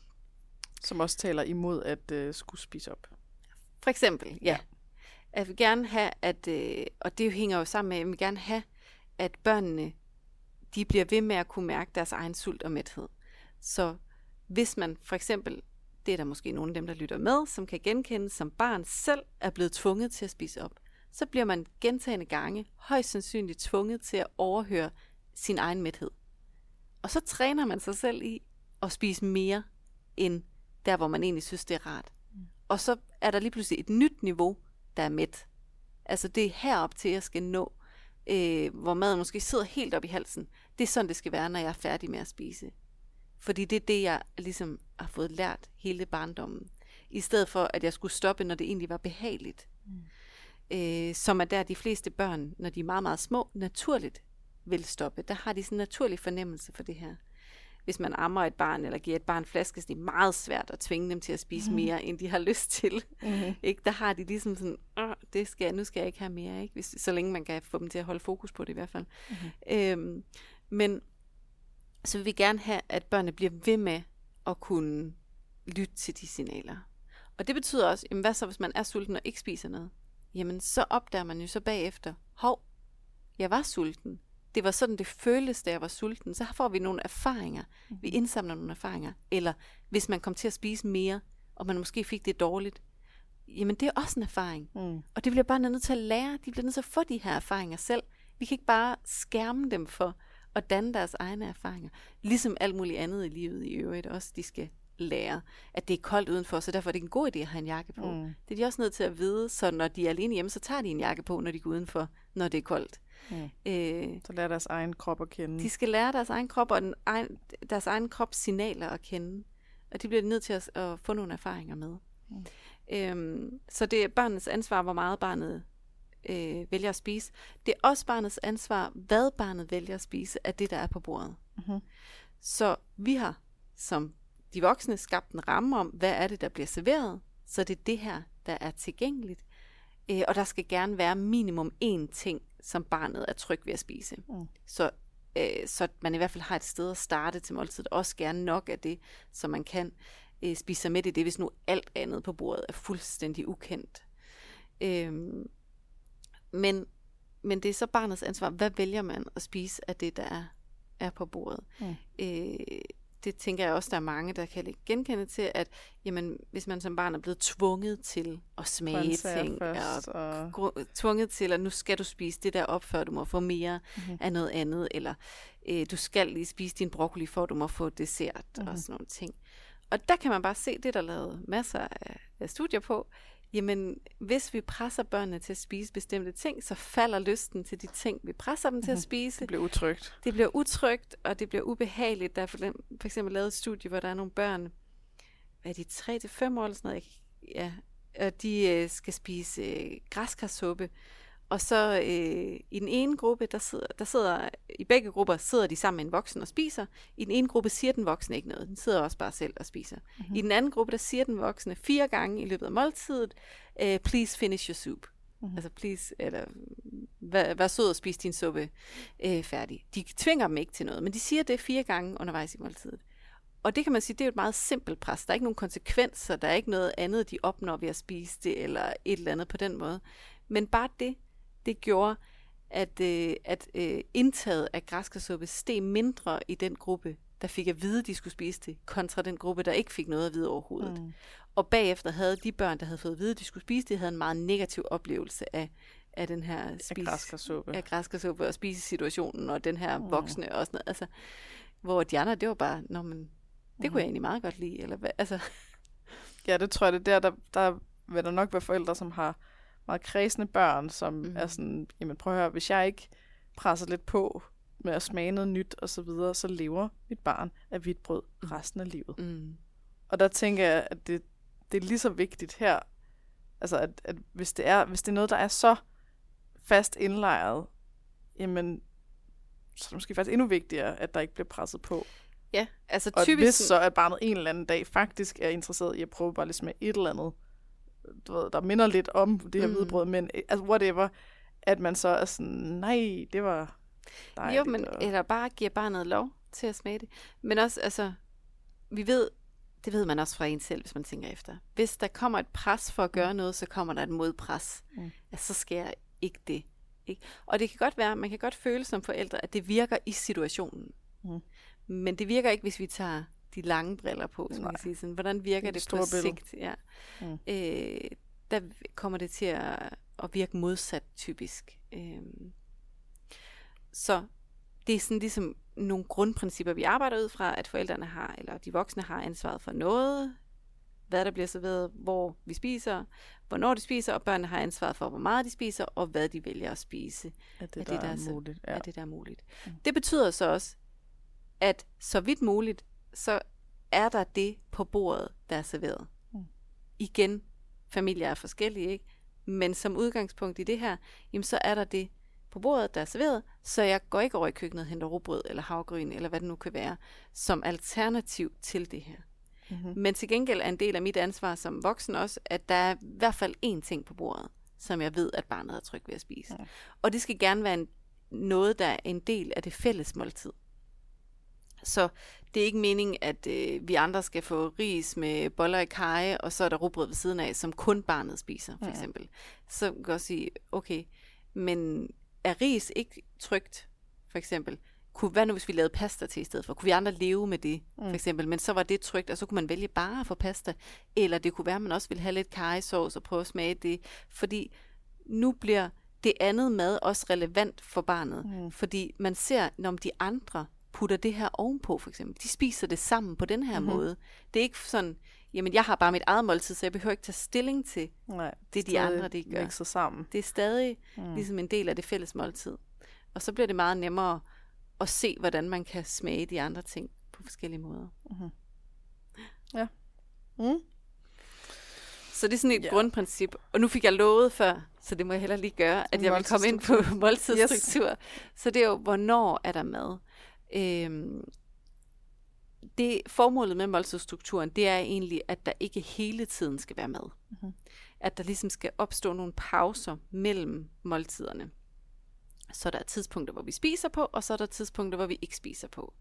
Som også taler imod at øh, skulle spise op.
For eksempel, ja. ja. Jeg vil gerne have, at, øh, og det hænger jo sammen med, jeg vil gerne have, at børnene, de bliver ved med at kunne mærke deres egen sult og mæthed. Så hvis man for eksempel, det er der måske nogle af dem, der lytter med, som kan genkende, som barn selv er blevet tvunget til at spise op, så bliver man gentagne gange højst sandsynligt tvunget til at overhøre sin egen mæthed. Og så træner man sig selv i at spise mere, end der, hvor man egentlig synes, det er rart. Mm. Og så er der lige pludselig et nyt niveau, der er mæt. Altså det er herop til, jeg skal nå, øh, hvor maden måske sidder helt op i halsen. Det er sådan, det skal være, når jeg er færdig med at spise. Fordi det er det, jeg ligesom har fået lært hele barndommen. I stedet for, at jeg skulle stoppe, når det egentlig var behageligt. Mm. Øh, som er der, de fleste børn, når de er meget, meget små, naturligt vil stoppe. Der har de sådan en naturlig fornemmelse for det her. Hvis man ammer et barn, eller giver et barn flaske, så det er meget svært at tvinge dem til at spise mm-hmm. mere, end de har lyst til. Mm-hmm. Ikke? Der har de ligesom sådan, det skal jeg, nu skal jeg ikke have mere, ikke? Hvis, så længe man kan få dem til at holde fokus på det i hvert fald. Mm-hmm. Øhm, men så vil vi gerne have, at børnene bliver ved med at kunne lytte til de signaler. Og det betyder også, jamen hvad så, hvis man er sulten og ikke spiser noget? Jamen så opdager man jo så bagefter, hov, jeg var sulten. Det var sådan, det føltes, da jeg var sulten. Så får vi nogle erfaringer. Vi indsamler nogle erfaringer. Eller hvis man kom til at spise mere, og man måske fik det dårligt, jamen det er også en erfaring. Mm. Og det bliver bare nødt til at lære. De bliver nødt til at få de her erfaringer selv. Vi kan ikke bare skærme dem for at danne deres egne erfaringer. Ligesom alt muligt andet i livet i øvrigt også, de skal lære, at det er koldt udenfor, så derfor er det en god idé at have en jakke på. Mm. Det er de også nødt til at vide, så når de er alene hjemme, så tager de en jakke på, når de går udenfor, når det er koldt. Mm. Øh,
så lærer deres egen krop at kende.
De skal lære deres egen krop og den egen, deres egen krops signaler at kende. Og de bliver nødt til at, at få nogle erfaringer med. Mm. Øhm, så det er barnets ansvar, hvor meget barnet øh, vælger at spise. Det er også barnets ansvar, hvad barnet vælger at spise, af det, der er på bordet. Mm-hmm. Så vi har som de voksne skabt en ramme om, hvad er det, der bliver serveret. Så det er det her, der er tilgængeligt. Øh, og der skal gerne være minimum én ting, som barnet er tryg ved at spise. Mm. Så, øh, så man i hvert fald har et sted at starte til måltidet. Også gerne nok af det, så man kan øh, spise sig med i det, hvis nu alt andet på bordet er fuldstændig ukendt. Øh, men, men det er så barnets ansvar. Hvad vælger man at spise af det, der er, er på bordet? Mm. Øh, det tænker jeg også, der er mange, der kan genkende til, at jamen, hvis man som barn er blevet tvunget til at smage ting, først, og og... tvunget til, at nu skal du spise det der op, før du må få mere mm-hmm. af noget andet, eller øh, du skal lige spise din broccoli, for du må få dessert, mm-hmm. og sådan nogle ting. Og der kan man bare se, det der er lavet masser af, af studier på, jamen, hvis vi presser børnene til at spise bestemte ting, så falder lysten til de ting, vi presser dem mm-hmm. til at spise.
Det bliver utrygt.
Det bliver utrygt, og det bliver ubehageligt. Der er for, for eksempel lavet et studie, hvor der er nogle børn, hvad er de, tre til fem år eller sådan noget, ja, og de øh, skal spise øh, græskarsuppe. Og så øh, i den ene gruppe, der sidder, der sidder, i begge grupper sidder de sammen med en voksen og spiser. I den ene gruppe siger den voksne ikke noget. Den sidder også bare selv og spiser. Mm-hmm. I den anden gruppe, der siger den voksne fire gange i løbet af måltidet, uh, please finish your soup. Mm-hmm. Altså please, eller vær, vær sød og spis din suppe uh, færdig. De tvinger dem ikke til noget, men de siger det fire gange undervejs i måltidet. Og det kan man sige, det er jo et meget simpelt pres. Der er ikke nogen konsekvenser, der er ikke noget andet, de opnår ved at spise det, eller et eller andet på den måde. Men bare det, det gjorde, at, øh, at øh, indtaget af græskarsuppe steg mindre i den gruppe, der fik at vide, de skulle spise det, kontra den gruppe, der ikke fik noget at vide overhovedet. Mm. Og bagefter havde de børn, der havde fået at vide, de skulle spise det, havde en meget negativ oplevelse af, af den her spis,
af græskarsuppe.
af græskarsuppe og spisesituationen, og den her mm. voksne og sådan noget. Altså, hvor de andre, det var bare, nå, men, det mm. kunne jeg egentlig meget godt lide. Eller hvad, altså.
Ja, det tror jeg, det er der, der, der vil der nok være forældre, som har meget kredsende børn, som mm. er sådan, jamen prøv at høre, hvis jeg ikke presser lidt på med at smage noget nyt og så videre, så lever mit barn af hvidt brød resten af livet. Mm. Og der tænker jeg, at det, det er lige så vigtigt her, altså at, at hvis, det er, hvis det er noget, der er så fast indlejret, jamen så er det måske faktisk endnu vigtigere, at der ikke bliver presset på.
Ja, altså
og
typisk...
hvis så, at barnet en eller anden dag faktisk er interesseret i at prøve bare lidt med et eller andet, du ved, der minder lidt om det her mm. hvidbrød, men altså whatever, at man så er sådan, nej, det var dejligt.
Jo, men
og...
eller bare giver barnet lov til at smage det. Men også, altså, vi ved, det ved man også fra en selv, hvis man tænker efter. Hvis der kommer et pres for at gøre noget, så kommer der et modpres. Mm. Altså, så sker jeg ikke det. Ikke? Og det kan godt være, man kan godt føle som forældre, at det virker i situationen. Mm. Men det virker ikke, hvis vi tager de lange briller på, som man kan sige. Sådan, hvordan virker det, det på sigt? Ja. Mm. Øh, der kommer det til at, at virke modsat typisk. Øh, så det er sådan ligesom nogle grundprincipper, vi arbejder ud fra, at forældrene har, eller de voksne har ansvaret for noget, hvad der bliver serveret, hvor vi spiser, hvornår de spiser, og børnene har ansvaret for, hvor meget de spiser, og hvad de vælger at spise.
Er det, der, det, der er, er muligt. Ja.
Er det, der er muligt. Mm. Det betyder så også, at så vidt muligt, så er der det på bordet, der er serveret. Mm. Igen, familier er forskellige, ikke? Men som udgangspunkt i det her, jamen så er der det på bordet, der er serveret, så jeg går ikke over i køkkenet og henter rugbrød eller havregryn, eller hvad det nu kan være, som alternativ til det her. Mm-hmm. Men til gengæld er en del af mit ansvar som voksen også, at der er i hvert fald én ting på bordet, som jeg ved, at barnet er tryg ved at spise. Mm. Og det skal gerne være en, noget, der er en del af det fælles måltid. Så det er ikke meningen, at øh, vi andre skal få ris med boller i karry, og så er der rugbrød ved siden af, som kun barnet spiser, for eksempel. Mm. Så kan jeg sige, okay, men er ris ikke trygt, for eksempel? Kunne, hvad nu, hvis vi lavede pasta til i stedet for? Kunne vi andre leve med det, for eksempel? Men så var det trygt, og så kunne man vælge bare at få pasta. Eller det kunne være, at man også ville have lidt karrysauce og prøve at smage det. Fordi nu bliver det andet mad også relevant for barnet. Mm. Fordi man ser, når de andre putter det her ovenpå, for eksempel. De spiser det sammen på den her mm-hmm. måde. Det er ikke sådan, jamen jeg har bare mit eget måltid, så jeg behøver ikke tage stilling til
Nej,
det, de andre, de gør.
Sammen.
Det er stadig mm. ligesom en del af det fælles måltid. Og så bliver det meget nemmere at se, hvordan man kan smage de andre ting på forskellige måder.
Mm-hmm. Ja. Mm.
Så det er sådan et ja. grundprincip. Og nu fik jeg lovet før, så det må jeg heller lige gøre, at jeg vil komme ind på måltidsstruktur. Yes. Så det er jo, hvornår er der mad? Øhm, det formålet med måltidsstrukturen, det er egentlig, at der ikke hele tiden skal være mad. Mm-hmm. At der ligesom skal opstå nogle pauser mellem måltiderne. Så der er tidspunkter, hvor vi spiser på, og så er der tidspunkter, hvor vi ikke spiser på.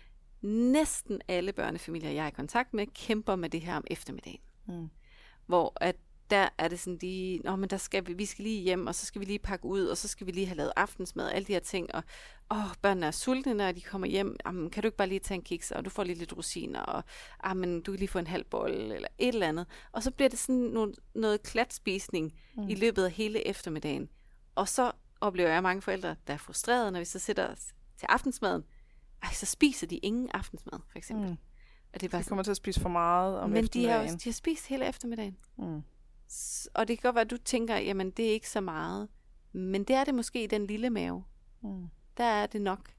Næsten alle børnefamilier, jeg er i kontakt med, kæmper med det her om eftermiddagen. Mm. Hvor at der er det sådan lige, nå, men der skal vi, vi skal lige hjem, og så skal vi lige pakke ud, og så skal vi lige have lavet aftensmad, og alle de her ting, og åh, børnene er sultne, når de kommer hjem, jamen, kan du ikke bare lige tage en kiks, og du får lige lidt rosiner, og jamen, du kan lige få en halv bolle, eller et eller andet. Og så bliver det sådan noget, noget klatspisning mm. i løbet af hele eftermiddagen. Og så oplever jeg mange forældre, der er frustrerede, når vi så sætter os til aftensmaden. Ej, så spiser de ingen aftensmad, for eksempel. Mm.
Og det er bare de kommer til at spise for meget om
men
eftermiddagen.
Men de har, de har spist hele eftermiddagen. Mm. Og det kan godt være, at du tænker, jamen det er ikke så meget. Men det er det måske i den lille mave. Mm. Der er det nok.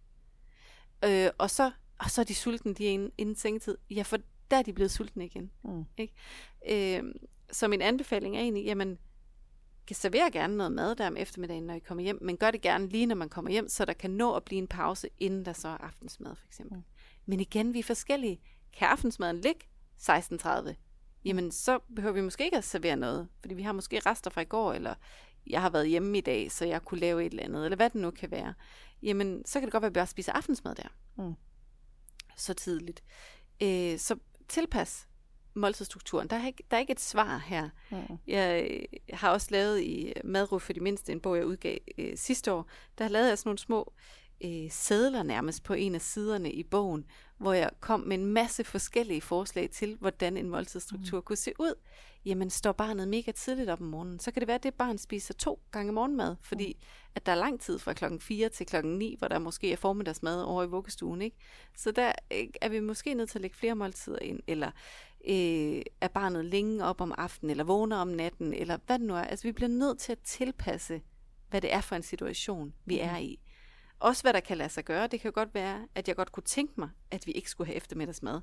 Øh, og, så, og så er de sultne, de er inden, inden sengetid. Ja, for der er de blevet sultne igen. Mm. Ikke? Øh, så min anbefaling er egentlig, jamen, kan servere gerne noget mad der om eftermiddagen, når I kommer hjem, men gør det gerne lige, når man kommer hjem, så der kan nå at blive en pause, inden der så er aftensmad, for eksempel. Mm. Men igen, vi er forskellige. Kan aftensmaden ligge seksten tredive? Jamen, så behøver vi måske ikke at servere noget, fordi vi har måske rester fra i går, eller jeg har været hjemme i dag, så jeg kunne lave et eller andet, eller hvad det nu kan være. Jamen, så kan det godt være, at vi bare spiser aftensmad der. Mm. Så tidligt. Øh, så tilpas måltidsstrukturen. Der er, ikke, der er ikke et svar her. Mm. Jeg har også lavet i Madro for de mindste, en bog, jeg udgav øh, sidste år. Der har lavet jeg sådan nogle små øh, sedler nærmest på en af siderne i bogen, hvor jeg kom med en masse forskellige forslag til, hvordan en måltidsstruktur mm. kunne se ud. Jamen, står barnet mega tidligt op om morgenen, så kan det være, at det barn spiser to gange morgenmad, fordi mm. at der er lang tid fra klokken fire til klokken ni, hvor der måske er formiddagsmad over i vuggestuen, ikke? Så der er vi måske nødt til at lægge flere måltider ind, eller Øh, er barnet længe op om aftenen, eller vågner om natten, eller hvad det nu er. Altså, vi bliver nødt til at tilpasse, hvad det er for en situation, vi er i. Også hvad der kan lade sig gøre. Det kan godt være, at jeg godt kunne tænke mig, at vi ikke skulle have eftermiddagsmad.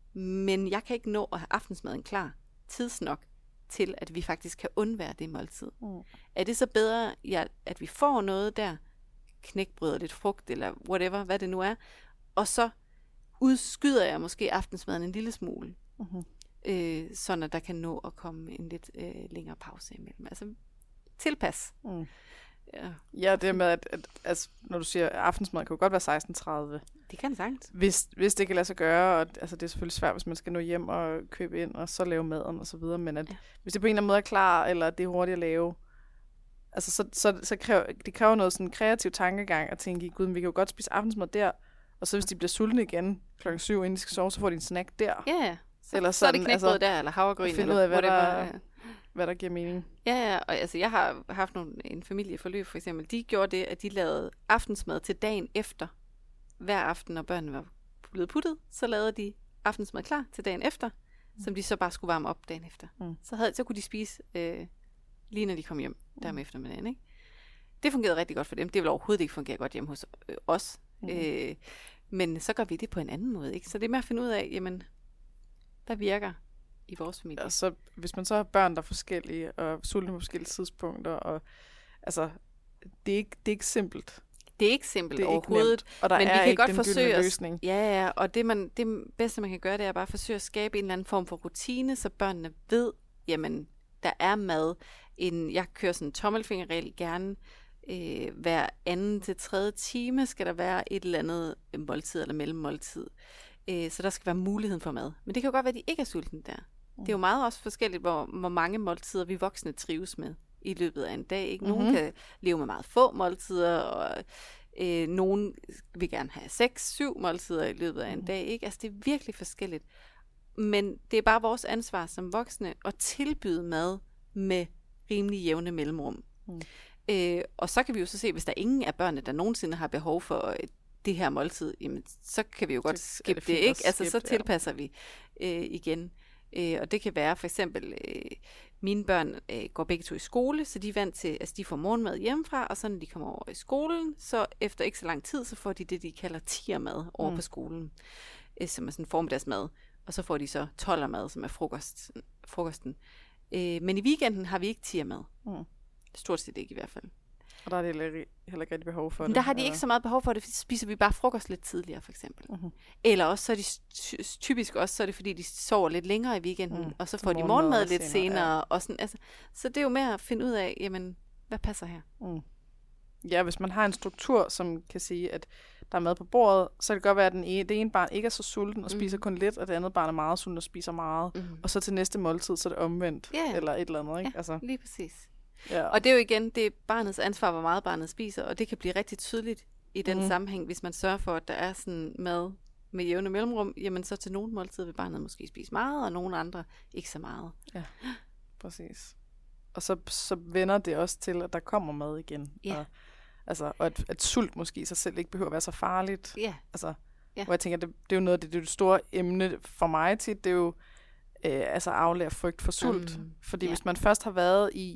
Men jeg kan ikke nå at have aftensmaden klar tidsnok til, at vi faktisk kan undvære det måltid. Mm. Er det så bedre, ja, at vi får noget der, knækbrød og lidt frugt, eller whatever, hvad det nu er, og så udskyder jeg måske aftensmaden en lille smule, mm-hmm. øh, sådan at der kan nå at komme en lidt øh, længere pause imellem. Altså tilpas. Mm.
Ja. ja, det med, at, at altså, når du siger, at aftensmad kan jo godt være seksten tredive.
Det kan det sagtens.
Hvis, hvis det kan lade sig gøre, og altså, det er selvfølgelig svært, hvis man skal nå hjem og købe ind, og så lave maden og så videre, men at, ja. hvis det på en eller anden måde er klar, eller det er hurtigt at lave, altså, så, så, så kræver det kræver noget sådan kreativ tankegang, at tænke, gud, vi kan jo godt spise aftensmad der, og så hvis de bliver sultne igen klokken syv, inden de skal sove, så får de en snack der.
Ja, ja. Så, eller sådan, så er det knækbrød altså, der, eller havregryn,
eller ud af, hvad der, ja. hvad der giver mening.
Ja, ja, og altså, jeg har haft nogle, en familieforløb, for eksempel. De gjorde det, at de lavede aftensmad til dagen efter. Hver aften, når børnene var blevet puttet, så lavede de aftensmad klar til dagen efter, mm. som de så bare skulle varme op dagen efter. Mm. Så, havde, så kunne de spise øh, lige når de kom hjem der om eftermiddagen, ikke? Det fungerede rigtig godt for dem. Det vil overhovedet ikke fungere godt hjemme hos øh, os. Mm. Øh, men så gør vi det på en anden måde, ikke? Så det er med at finde ud af, jamen, hvad virker i vores familie.
Og så, hvis man så har børn, der er forskellige, og sultne på forskellige tidspunkter, og altså, det er ikke, det er ikke simpelt.
Det er ikke simpelt det er overhovedet, ikke
og der
men
er
vi kan
ikke
godt
den
forsøge
gyldne løsning.
At, ja, ja, og det, man, det bedste, man kan gøre, det er bare at forsøge at skabe en eller anden form for rutine, så børnene ved, jamen, der er mad. En, jeg kører sådan en tommelfingerregel gerne. Øh, hver anden til tredje time skal der være et eller andet måltid eller mellemmåltid. Øh, så der skal være muligheden for mad. Men det kan jo godt være, at de ikke er sultne der. Mm. Det er jo meget også forskelligt, hvor, hvor mange måltider vi voksne trives med i løbet af en dag. Ikke? Nogen mm-hmm. kan leve med meget få måltider, og øh, nogen vil gerne have seks, syv måltider i løbet af en mm. dag. Ikke? Altså det er virkelig forskelligt. Men det er bare vores ansvar som voksne at tilbyde mad med rimelig jævne mellemrum. Mm. Øh, og så kan vi jo så se, hvis der er ingen af børnene, der nogensinde har behov for det her måltid, jamen, så kan vi jo godt skippe det, det ikke? Altså, så tilpasser ja. vi øh, igen. Øh, og det kan være for eksempel, øh, mine børn øh, går begge to i skole, så de er vant til, altså de får morgenmad hjemmefra, og så når de kommer over i skolen, så efter ikke så lang tid, så får de det, de kalder tiermad over mm. på skolen, øh, som er sådan en formiddagsmad. Og så får de så tolvermad, som er frokost, frokosten. Øh, men i weekenden har vi ikke tiermad. Mm. Stort set ikke i hvert fald.
Og der er det heller ikke rigtig behov for det.
Men der har de eller? ikke så meget behov for det, så spiser vi bare frokost lidt tidligere, for eksempel. Uh-huh. Eller også, så er de typisk også, så er det fordi, de sover lidt længere i weekenden, mm. og så får de morgenmad lidt senere. senere ja. og sådan, altså, så det er jo med at finde ud af, jamen, hvad passer her? Mm.
Ja, hvis man har en struktur, som kan sige, at der er mad på bordet, så kan det godt være, at den ene, det ene barn ikke er så sulten og spiser mm. kun lidt, og det andet barn er meget sulten og spiser meget. Mm. Og så til næste måltid, så er det omvendt. Yeah. Eller et eller andet, ikke?
Ja,
altså.
lige præcis.
Ja.
Og det er jo igen, det er barnets ansvar, hvor meget barnet spiser, og det kan blive rigtig tydeligt i den mm. sammenhæng, hvis man sørger for, at der er sådan mad med jævne mellemrum, jamen så til nogle måltider vil barnet måske spise meget, og nogle andre ikke så meget. Ja,
præcis. Og så, så vender det også til, at der kommer mad igen.
Ja.
Og, altså, og at, at sult måske i sig selv ikke behøver at være så farligt.
Ja.
Altså,
ja.
Hvor jeg tænker, det, det er jo noget af det, det, er det store emne for mig tit, det er jo øh, altså aflære frygt for sult. Mm. Fordi ja. hvis man først har været i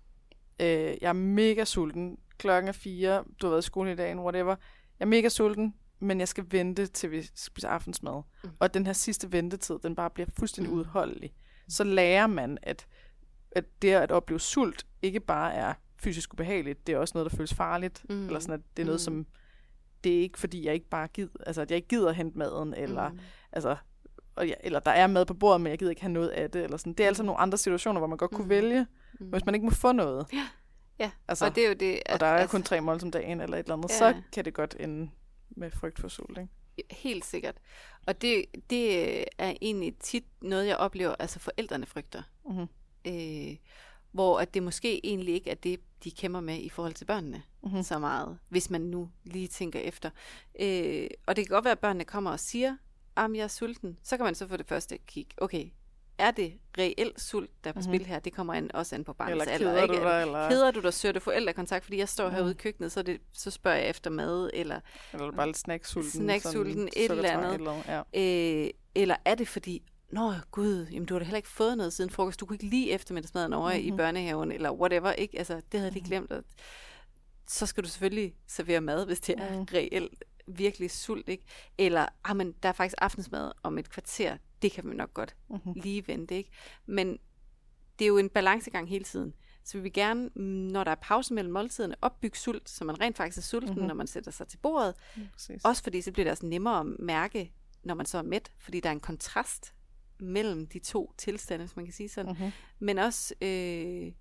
Øh, jeg er mega sulten. Klokken er fire. Du har været i skole i dag, whatever. Jeg er mega sulten, men jeg skal vente til vi spiser aftensmad. Mm. Og den her sidste ventetid, den bare bliver fuldstændig mm. udholdelig. Så lærer man, at, at det at opleve sult ikke bare er fysisk ubehageligt, det er også noget, der føles farligt. Mm. Eller sådan, at det er noget, mm. som det er ikke, fordi jeg ikke bare gider, altså at jeg ikke gider at hente maden, eller mm. altså og ja, eller der er mad på bordet, men jeg gider ikke have noget af det, eller sådan. Det er altså nogle andre situationer, hvor man godt kunne mm. vælge, mm. hvis man ikke må få noget.
Ja, ja.
Altså,
og det er jo det. At,
og der er
altså,
kun tre mål om dagen, eller et eller andet, ja. så kan det godt ende med frygt for sult, ikke?
Helt sikkert. Og det, det er egentlig tit noget, jeg oplever, altså forældrene frygter. Mm-hmm. Øh, hvor at det måske egentlig ikke er det, de kæmper med i forhold til børnene mm-hmm. så meget, hvis man nu lige tænker efter. Øh, og det kan godt være, at børnene kommer og siger, om jeg er sulten, så kan man så for det første kigge, okay, er det reelt sult, der er på mm-hmm. spil her? Det kommer an, også an på barnets alder.
Eller keder du dig? Eller
keder du dig? Søger du forældrekontakt? Fordi jeg står mm. herude i køkkenet, så, det, så spørger jeg efter mad. Eller,
eller bare lidt snacksulten.
Snacksulten, et eller andet.
Eller, ja.
øh, eller er det fordi, nå gud, jamen du har da heller ikke fået noget siden frokost, du kunne ikke lige eftermiddagsmaden over mm-hmm. i børnehaven, eller whatever, ikke? Altså, det havde de mm-hmm. glemt. At så skal du selvfølgelig servere mad, hvis det er mm. reelt virkelig sult, ikke? Eller, ah, men der er faktisk aftensmad om et kvarter, det kan vi nok godt mm-hmm. lige vente, ikke? Men det er jo en balancegang hele tiden. Så vi vil gerne, når der er pause mellem måltiderne, opbygge sult, så man rent faktisk er sulten, mm-hmm. når man sætter sig til bordet. Mm, også fordi så bliver det også nemmere at mærke, når man så er mæt, fordi der er en kontrast mellem de to tilstande, hvis man kan sige sådan. Mm-hmm. Men også, øh,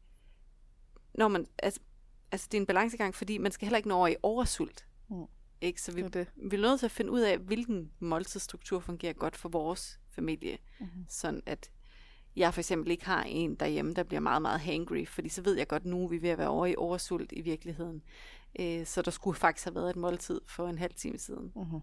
når man, altså, altså det er en balancegang, fordi man skal heller ikke nå over i oversult. Mm. Ikke? Så vi, det det. vi er nødt til at finde ud af, hvilken måltidsstruktur fungerer godt for vores familie. Mm-hmm. Sådan at jeg for eksempel ikke har en derhjemme, der bliver meget, meget hangry, fordi så ved jeg godt, nu er vi ved at være over i oversult i virkeligheden. Øh, så der skulle faktisk have været et måltid for en halv time siden.
Mm-hmm.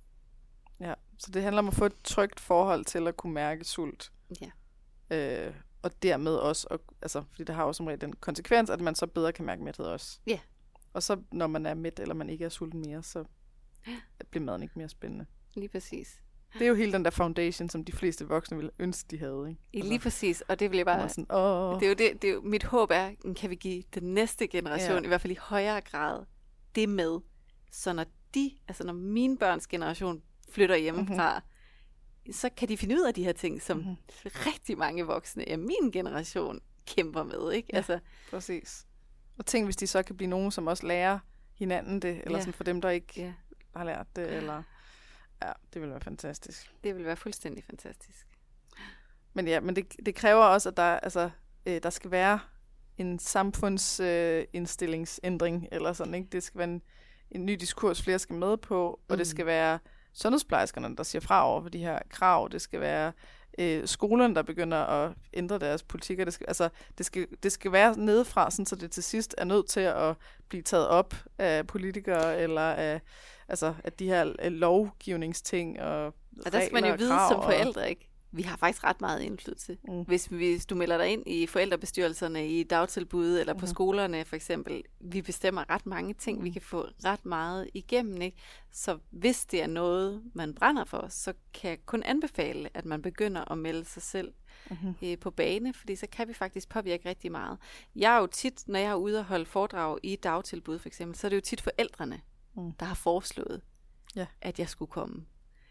Ja, så det handler om at få et trygt forhold til at kunne mærke sult.
Ja.
Øh, og dermed også, og, altså, fordi det har jo som regel den konsekvens, at man så bedre kan mærke mæthed også.
Ja.
Og så når man er mæt, eller man ikke er sulten mere, så bliver maden ikke mere spændende.
Lige præcis.
Det er jo hele den der foundation, som de fleste voksne ville ønske, de havde, ikke?
Altså, lige præcis, og det vil jeg bare...
Sådan, åh.
Det er jo det, det er jo, mit håb er, kan vi give den næste generation, ja. i hvert fald i højere grad, det med, så når de, altså når mine børns generation flytter hjemmefra, mm-hmm. så kan de finde ud af de her ting, som mm-hmm. rigtig mange voksne af min generation kæmper med, ikke?
Ja, altså, præcis. Og tænk, hvis de så kan blive nogen, som også lærer hinanden det, eller ja. sådan for dem, der ikke ja. har lært det, eller... Ja, det vil være fantastisk.
Det vil være fuldstændig fantastisk.
Men ja, men det, det kræver også, at der, altså, øh, der skal være en samfundsindstillingsændring, øh, eller sådan, ikke? Det skal være en, en ny diskurs, flere skal med på, og mm. det skal være sundhedsplejerskerne, der siger fra over for de her krav. Det skal være øh, skolerne, der begynder at ændre deres politikker. Det skal, altså, det skal, det skal være nedefra, sådan, så det til sidst er nødt til at blive taget op af politikere, eller af, altså, af de her lovgivningsting og
Og der skal man jo vide som forældre, ikke? Vi har faktisk ret meget indflydelse. Mm. Hvis, hvis du melder dig ind i forældrebestyrelserne i dagtilbud eller på mm. skolerne for eksempel, vi bestemmer ret mange ting, mm. vi kan få ret meget igennem, ikke? Så hvis det er noget, man brænder for, så kan jeg kun anbefale, at man begynder at melde sig selv mm-hmm. øh, på bane, fordi så kan vi faktisk påvirke rigtig meget. Jeg er jo tit, når jeg er ude og holde foredrag i dagtilbud for eksempel, så er det jo tit forældrene, mm. der har foreslået, ja. at jeg skulle komme.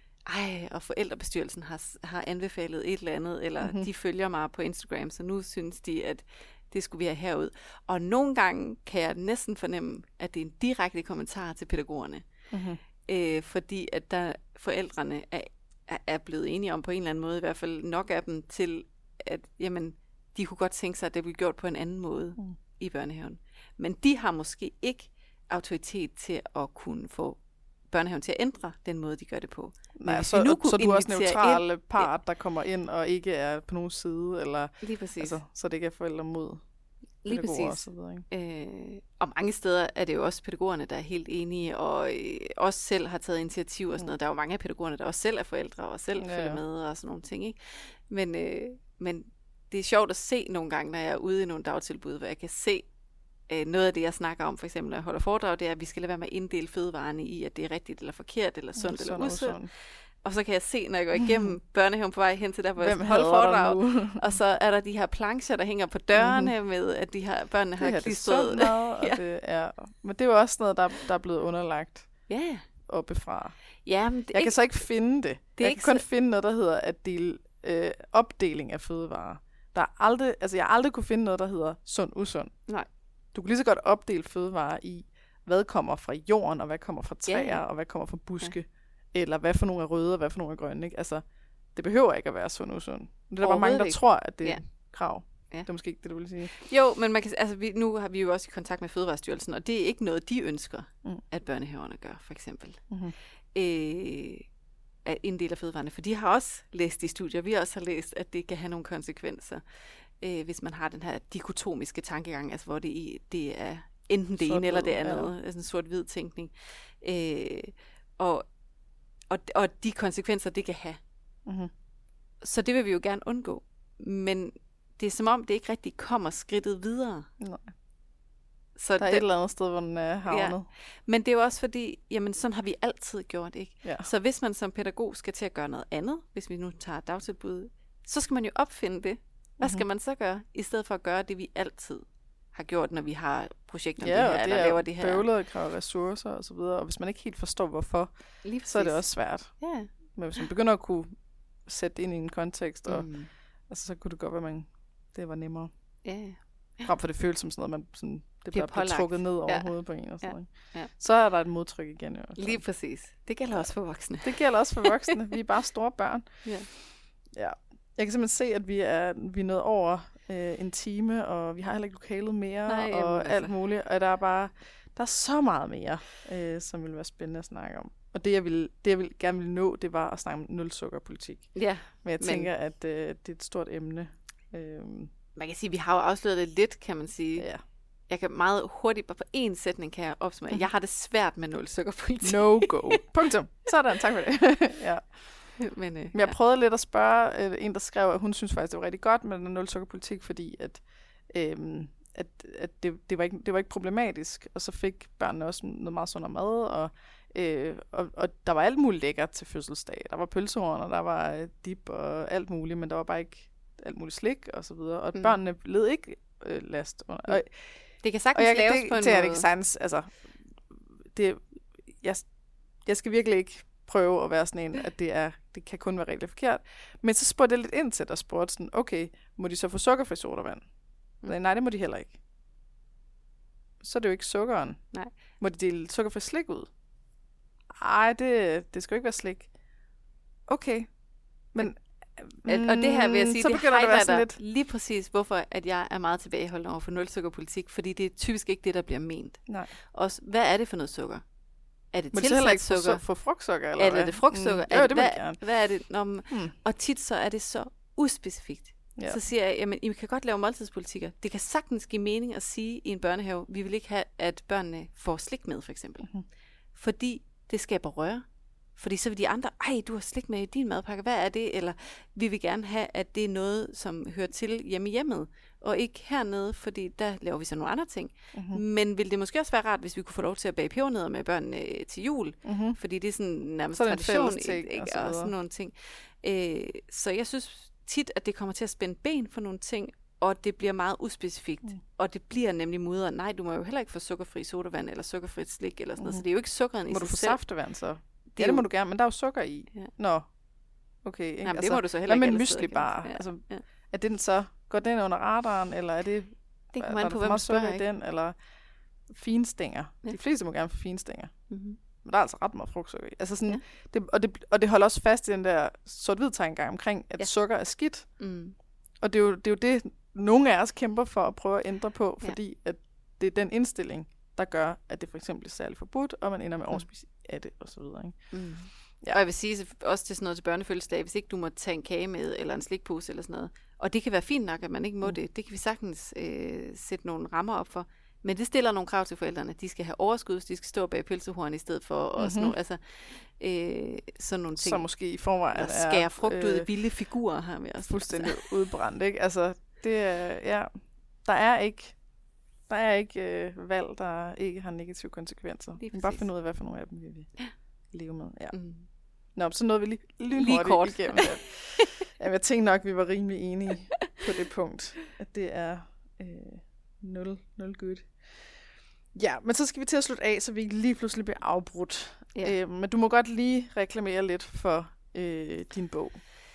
Ej, og forældrebestyrelsen har, har anbefalet et eller andet, eller mm-hmm. de følger mig på Instagram, så nu synes de, at det skulle vi have herud. Og nogle gange kan jeg næsten fornemme, at det er en direkte kommentar til pædagogerne. Mm-hmm. Øh, fordi at der forældrene er, er blevet enige om på en eller anden måde, i hvert fald nok af dem til, at jamen, de kunne godt tænke sig, at det blev gjort på en anden måde mm. i børnehaven. Men de har måske ikke autoritet til at kunne få børnehaven til at ændre den måde, de gør det på.
Nej, så, nu så du er også neutral ind, part, der kommer ind og ikke er på nogen side, eller
lige præcis.
Altså, så det ikke er forældre mod
lige præcis. Og, så videre, ikke? Øh, og mange steder er det jo også pædagogerne, der er helt enige, og øh, også selv har taget initiativ og sådan noget. Der er jo mange af pædagogerne, der også selv er forældre, og selv ja, følger ja. med og sådan nogle ting, ikke? Men, øh, men det er sjovt at se nogle gange, når jeg er ude i nogle dagtilbud, hvor jeg kan se, noget af det, jeg snakker om, for eksempel, når jeg holder foredrag, det er, at vi skal lade være med at inddele fødevarene i, at det er rigtigt eller forkert, eller sundt ja, eller usundt. Og så kan jeg se, når jeg går igennem børnehaven på vej hen til der, hvor jeg holder foredrag, og så er der de her plancher, der hænger på dørene, mm-hmm. med at de her børnene har klistret.
Det her, det er det er, men det er jo også noget, der, der er blevet underlagt
ja.
oppefra.
Ja, men det
jeg
ikke,
kan så ikke finde det. det jeg kan kun så... finde noget, der hedder at dele øh, opdeling af fødevarer. Der er aldrig, altså jeg har aldrig kunne finde noget, der hedder sund-usund.
Nej.
Du kan lige så godt opdele fødevarer i, hvad kommer fra jorden, og hvad kommer fra træer, ja, ja. og hvad kommer fra buske, ja. eller hvad for nogle er røde, og hvad for nogle er grønne. Ikke? Altså, det behøver ikke at være sund usund. Det er der bare mange, der ikke. tror, at det er ja. krav. Ja. Det er måske ikke det, du vil sige.
Jo, men man kan, altså, vi, nu har vi jo også i kontakt med Fødevarestyrelsen, og det er ikke noget, de ønsker, mm. at børnehaverne gør, for eksempel. Mm-hmm. Øh, at inddele fødevarene, for de har også læst i studier, vi også har læst, at det kan have nogle konsekvenser. Øh, hvis man har den her dikotomiske tankegang, altså hvor det, i, det er enten det ene eller det andet, ja. altså en sort-hvid tænkning. Øh, og, og, og de konsekvenser, det kan have. Mm-hmm. Så det vil vi jo gerne undgå. Men det er som om, det ikke rigtig kommer skridtet videre.
Nej. Så der er det, et eller andet sted, hvor den er havnet. Ja.
Men det er jo også fordi, jamen sådan har vi altid gjort, ikke?
Ja.
Så hvis man som pædagog skal til at gøre noget andet, hvis vi nu tager dagtilbud, så skal man jo opfinde det. Hvad skal man så gøre, i stedet for at gøre det, vi altid har gjort, når vi har projekter om
ja,
det her,
det
eller laver det her?
Ja, og det er bøvlet, kræver ressourcer og så videre, og hvis man ikke helt forstår, hvorfor, så er det også svært.
Ja.
Men hvis man begynder at kunne sætte det ind i en kontekst, og,
Mm.
altså, så kunne det godt være, at man, det var nemmere.
Ja.
Frem for det føles som sådan noget, man sådan, det
Bliver
bliver, bliver trukket ned over
Ja.
hovedet på en. Og sådan,
Ja.
ja. Så er der et modtryk igen. Jo.
Lige præcis. Det gælder også for voksne.
Det gælder også for voksne. Vi er bare store børn.
Ja.
Ja. Jeg kan simpelthen se, at vi er, vi er nået over øh, en time, og vi har heller ikke lokalet mere,
Nej, jamen,
og
altså.
alt muligt. Og der er bare, der er så meget mere, øh, som ville være spændende at snakke om. Og det, jeg ville, det, jeg ville, gerne ville nå, det var at snakke om nul-sukkerpolitik.
Ja.
Men jeg
Men-
tænker, at øh, det er et stort emne. Øh,
Man kan sige, at vi har jo afsløret det lidt, kan man sige.
ja.
Jeg kan meget hurtigt, bare på én sætning kan jeg opsummere.
Mhm.
Jeg har det svært med nul sukkerpolitik.
No go. Punktum. Sådan, tak for det. ja.
Men, øh,
Men jeg prøvede lidt at spørge øh, en, der skrev, at hun synes faktisk, det var rigtig godt med den nul-sukkerpolitik, fordi at, øhm, at, at det, det, var ikke, det var ikke problematisk, og så fik børnene også noget meget sundere mad, og, øh, og, og der var alt muligt lækkert til fødselsdag. Der var pølsehorn, og der var øh, dip og alt muligt, men der var bare ikke alt muligt slik og så videre, og
Mm.
børnene led ikke øh, last under. Og,
det kan
og
sagtens
jeg,
laves
det,
på en
det, er det
måde.
ikke sagtens, altså, det, jeg, jeg skal virkelig ikke prøve at være sådan en, at det, er, det kan kun være rigtig forkert. Men så spurgte jeg lidt ind til, der spurgte sådan, okay, må de så få sukkerfri sodavand?
Mm.
Mm. Nej, det må de heller ikke. Så er det jo ikke sukkeren.
Nej.
Må de dele sukkerfri slik ud? Ej, det, det skal jo ikke være slik. Okay. Men,
At, og det her vil jeg sige,
så
det
begynder det at være sådan
highlighter
lidt...
lige præcis, hvorfor at jeg er meget tilbageholdende over for nul-sukkerpolitik, fordi det er typisk ikke det, der bliver ment.
Nej.
Også, hvad er det for noget sukker? Er det
Må de så heller
tilsat
ikke få,
sukker?
su- få frugtsukker? Eller
Eller
hvad?
er det frugtsukker?
Mm.
Er
Jo,
det,
det må
hvad,
de gerne.
hvad er det? Nå, men,
Hmm.
og tit så er det så uspecifikt.
Ja.
Så siger jeg, jamen, I kan godt lave måltidspolitikker. Det kan sagtens give mening at sige i en børnehave, vi vil ikke have, at børnene får slik med, for eksempel.
Mhm.
Fordi det skaber røre. Fordi så vil de andre, ej, du har slik med i din madpakke, hvad er det? Eller vi vil gerne have, at det er noget, som hører til hjemme i hjemmet, og ikke hernede, fordi der laver vi så nogle andre ting.
Mhm.
Men vil det måske også være rart, hvis vi kunne få lov til at bage pebernødder med børnene til jul?
Mhm.
Fordi det er sådan nærmest
Så er det en
tradition,
fælles ting,
ikke?
og
Og,
så
og
videre.
sådan nogle ting. Øh, så jeg synes tit, at det kommer til at spænde ben for nogle ting, og det bliver meget uspecifikt.
Mm.
Og det bliver nemlig mudder. Nej, du må jo heller ikke få sukkerfri sodavand, eller sukkerfrit slik, eller sådan noget.
Mhm.
Så det er jo ikke sukkeren i
Må du
sig
få
selv.
saftevand så?
Det
Ja,
er
det må
jo-
du gerne, men der er jo sukker i.
Ja.
Nå, okay. Ikke?
Jamen, det må du så heller
hvad
ikke
med
alle steder,
mysli
kan man
bare?
sige. Ja,
Altså,
ja.
er den så, går den under radaren, eller er det,
Det
er
kommer
der
an på,
for
hvem du
meget sukker
spørger,
i
ikke?
den, eller finstænger?
Ja.
De fleste må gerne få finstænger.
Mm-hmm.
Men der er altså ret meget frugtsukker i. Altså sådan,
Ja.
det, og, det, og det holder også fast i den der sort-hvid tankegang omkring, at
Ja.
sukker er skidt.
Mm.
Og det er, jo, det er jo det, nogle af os kæmper for at prøve at ændre på,
Ja.
fordi at det er den indstilling, der gør, at det for eksempel er særligt forbudt, og man ender med
Mm.
overspise af det, og så videre. Ikke?
Mm.
Ja.
Ja. Og jeg vil sige også til sådan noget til børnefødselsdag, hvis ikke du må tage en kage med, eller en slikpose eller sådan noget. Og det kan være fint nok, at man ikke må
Mm.
det. Det kan vi sagtens øh, sætte nogle rammer op for. Men det stiller nogle krav til forældrene. De skal have overskud, de skal stå bag pølsehorn i stedet for mm-hmm. og sådan, nogle, altså, øh, sådan nogle ting.
Så måske i forvejen
Eller
er
skære frugt ud
øh,
i vilde figurer har vi også.
fuldstændig udbrændt. Ikke? Altså, det er, ja, der er ikke, der er ikke øh, valg, der ikke har negative konsekvenser. Vi
Lige
kan bare
præcis.
finde ud af, hvad for nogle af dem vi vil leve med. Ja.
Mm.
Nå, så nåede vi lige, lige,
Lige
kort
kort.
igennem det. Jamen, jeg tænkte nok, vi var rimelig enige på det punkt, at det er øh, nul, nul good. Ja, men så skal vi til at slutte af, så vi ikke lige pludselig bliver afbrudt.
Ja.
Øh, men du må godt lige reklamere lidt for øh, din bog.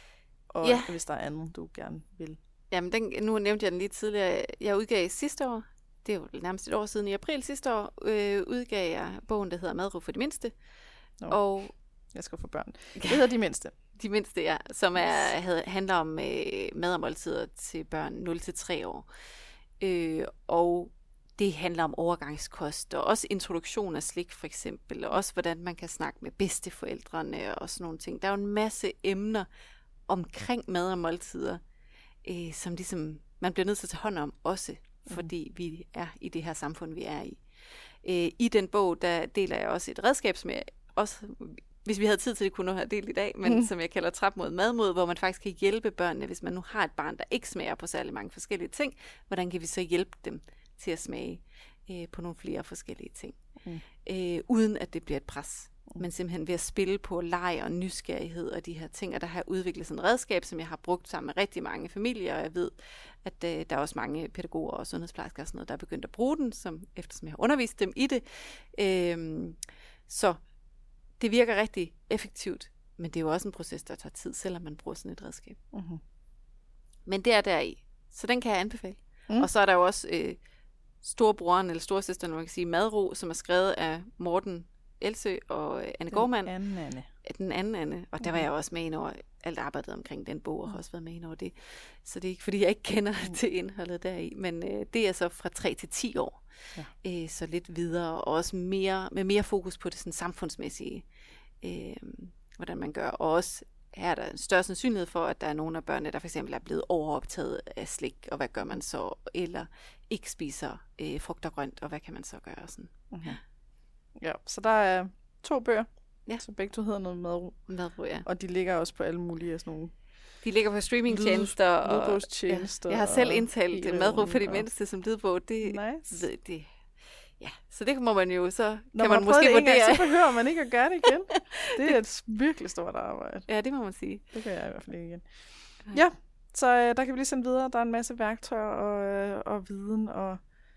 Og
Ja.
hvis der er andet, du gerne vil.
Jamen, den, nu nævnte jeg den lige tidligere. Jeg udgav sidste år, det er jo nærmest et år siden, i april sidste år, øh, udgav jeg bogen, der hedder Madro for de mindste.
Nå.
Og
Jeg skal få børn. Det hedder De Mindste.
de mindste, ja, som er, havde, handler om øh, mad og måltider til børn nul til tre år. Øh, og det handler om overgangskost, og også introduktion af slik for eksempel, og også hvordan man kan snakke med bedsteforældrene og sådan nogle ting. Der er jo en masse emner omkring mad og måltider, øh, som ligesom man bliver nødt til at tage hånd om også, fordi vi er i det her samfund, vi er i. Øh, I den bog, der deler jeg også et redskab, som jeg også, hvis vi havde tid til det, kunne nu have delt i dag, men mm. som jeg kalder trap mod madmod, hvor man faktisk kan hjælpe børnene, hvis man nu har et barn, der ikke smager på særlig mange forskellige ting, hvordan kan vi så hjælpe dem til at smage øh, på nogle flere forskellige ting,
Mm.
øh, uden at det bliver et pres. men simpelthen ved at spille på leg og nysgerrighed og de her ting, og der har udviklet sådan et redskab, som jeg har brugt sammen med rigtig mange familier, og jeg ved, at øh, der er også mange pædagoger og sundhedsplejersker og sådan noget, der er begyndt at bruge den, som, eftersom jeg har undervist dem i det. Øhm, så det virker rigtig effektivt, men det er jo også en proces, der tager tid, selvom man bruger sådan et redskab.
Mm-hmm.
Men det er deri, så den kan jeg anbefale.
Mm.
Og så er der jo også øh, storebroren eller storesøsteren, man kan sige, Madro, som er skrevet af Morten Elsø og øh, Anne Gårdmand.
Den anden Anne.
Den anden Anne. Og der var jeg også med ind over alt arbejdet omkring den bog, og har også været med ind over det. Så det er ikke, fordi jeg ikke kender mm. til indholdet deri. Men øh, det er så fra tre til ti år. Ja. Øh, så lidt videre, og også mere, med mere fokus på det sådan samfundsmæssige, øh, hvordan man gør. Og også her er der en større sandsynlighed for, at der er nogle af børnene, der for eksempel er blevet overoptaget af slik, og hvad gør man så? Eller ikke spiser øh, frugt og grønt, og hvad kan man så gøre? Sådan.
Mm-hmm. Ja, så der er to bøger,
ja.
som begge to hedder noget Madro.
Madro, ja.
Og de ligger også på alle mulige sådan nogle...
De ligger på streamingtjenester. Og
lydbogstjenester.
Ja. Jeg har selv indtalt Madro for de mindste som lydbog. Det,
nice.
det, det, ja, så det må man jo, så
Når
kan
man,
man måske
det
vurdere.
Gang, så behøver man ikke at gøre det igen. Det er et virkelig stort arbejde.
Ja, det må man sige.
Det kan jeg i hvert fald ikke igen. Ja, så øh, der kan vi lige sende videre. Der er en masse værktøjer og, øh, og viden og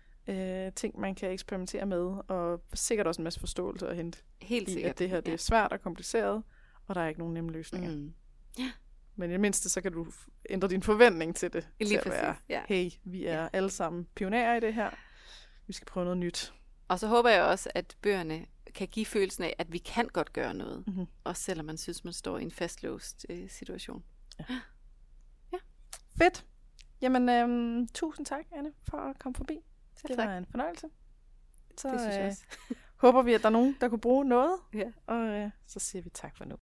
øh, ting, man kan eksperimentere med. Og sikkert også en masse forståelse at hente.
Helt
i,
sikkert.
at det her det er svært og kompliceret, og der er ikke nogen nemme løsninger.
Mm. Ja.
Men i det mindste, så kan du ændre din forventning til det.
Lige
til at
præcis,
være,
ja.
Hey, vi er ja. alle sammen pionerer i det her. Vi skal prøve noget nyt.
Og så håber jeg også, at bøgerne kan give følelsen af, at vi kan godt gøre noget.
Mm-hmm.
Også selvom man synes, man står i en fastlåst øh, situation.
Ja.
ja.
Fedt. Jamen, øhm, tusind tak, Anne, for at komme forbi.
Selv
det
tak.
var en fornøjelse. Så
det synes jeg
øh,
også.
håber vi, at der er nogen, der kunne bruge noget.
Ja.
Og øh, så siger vi tak for nu.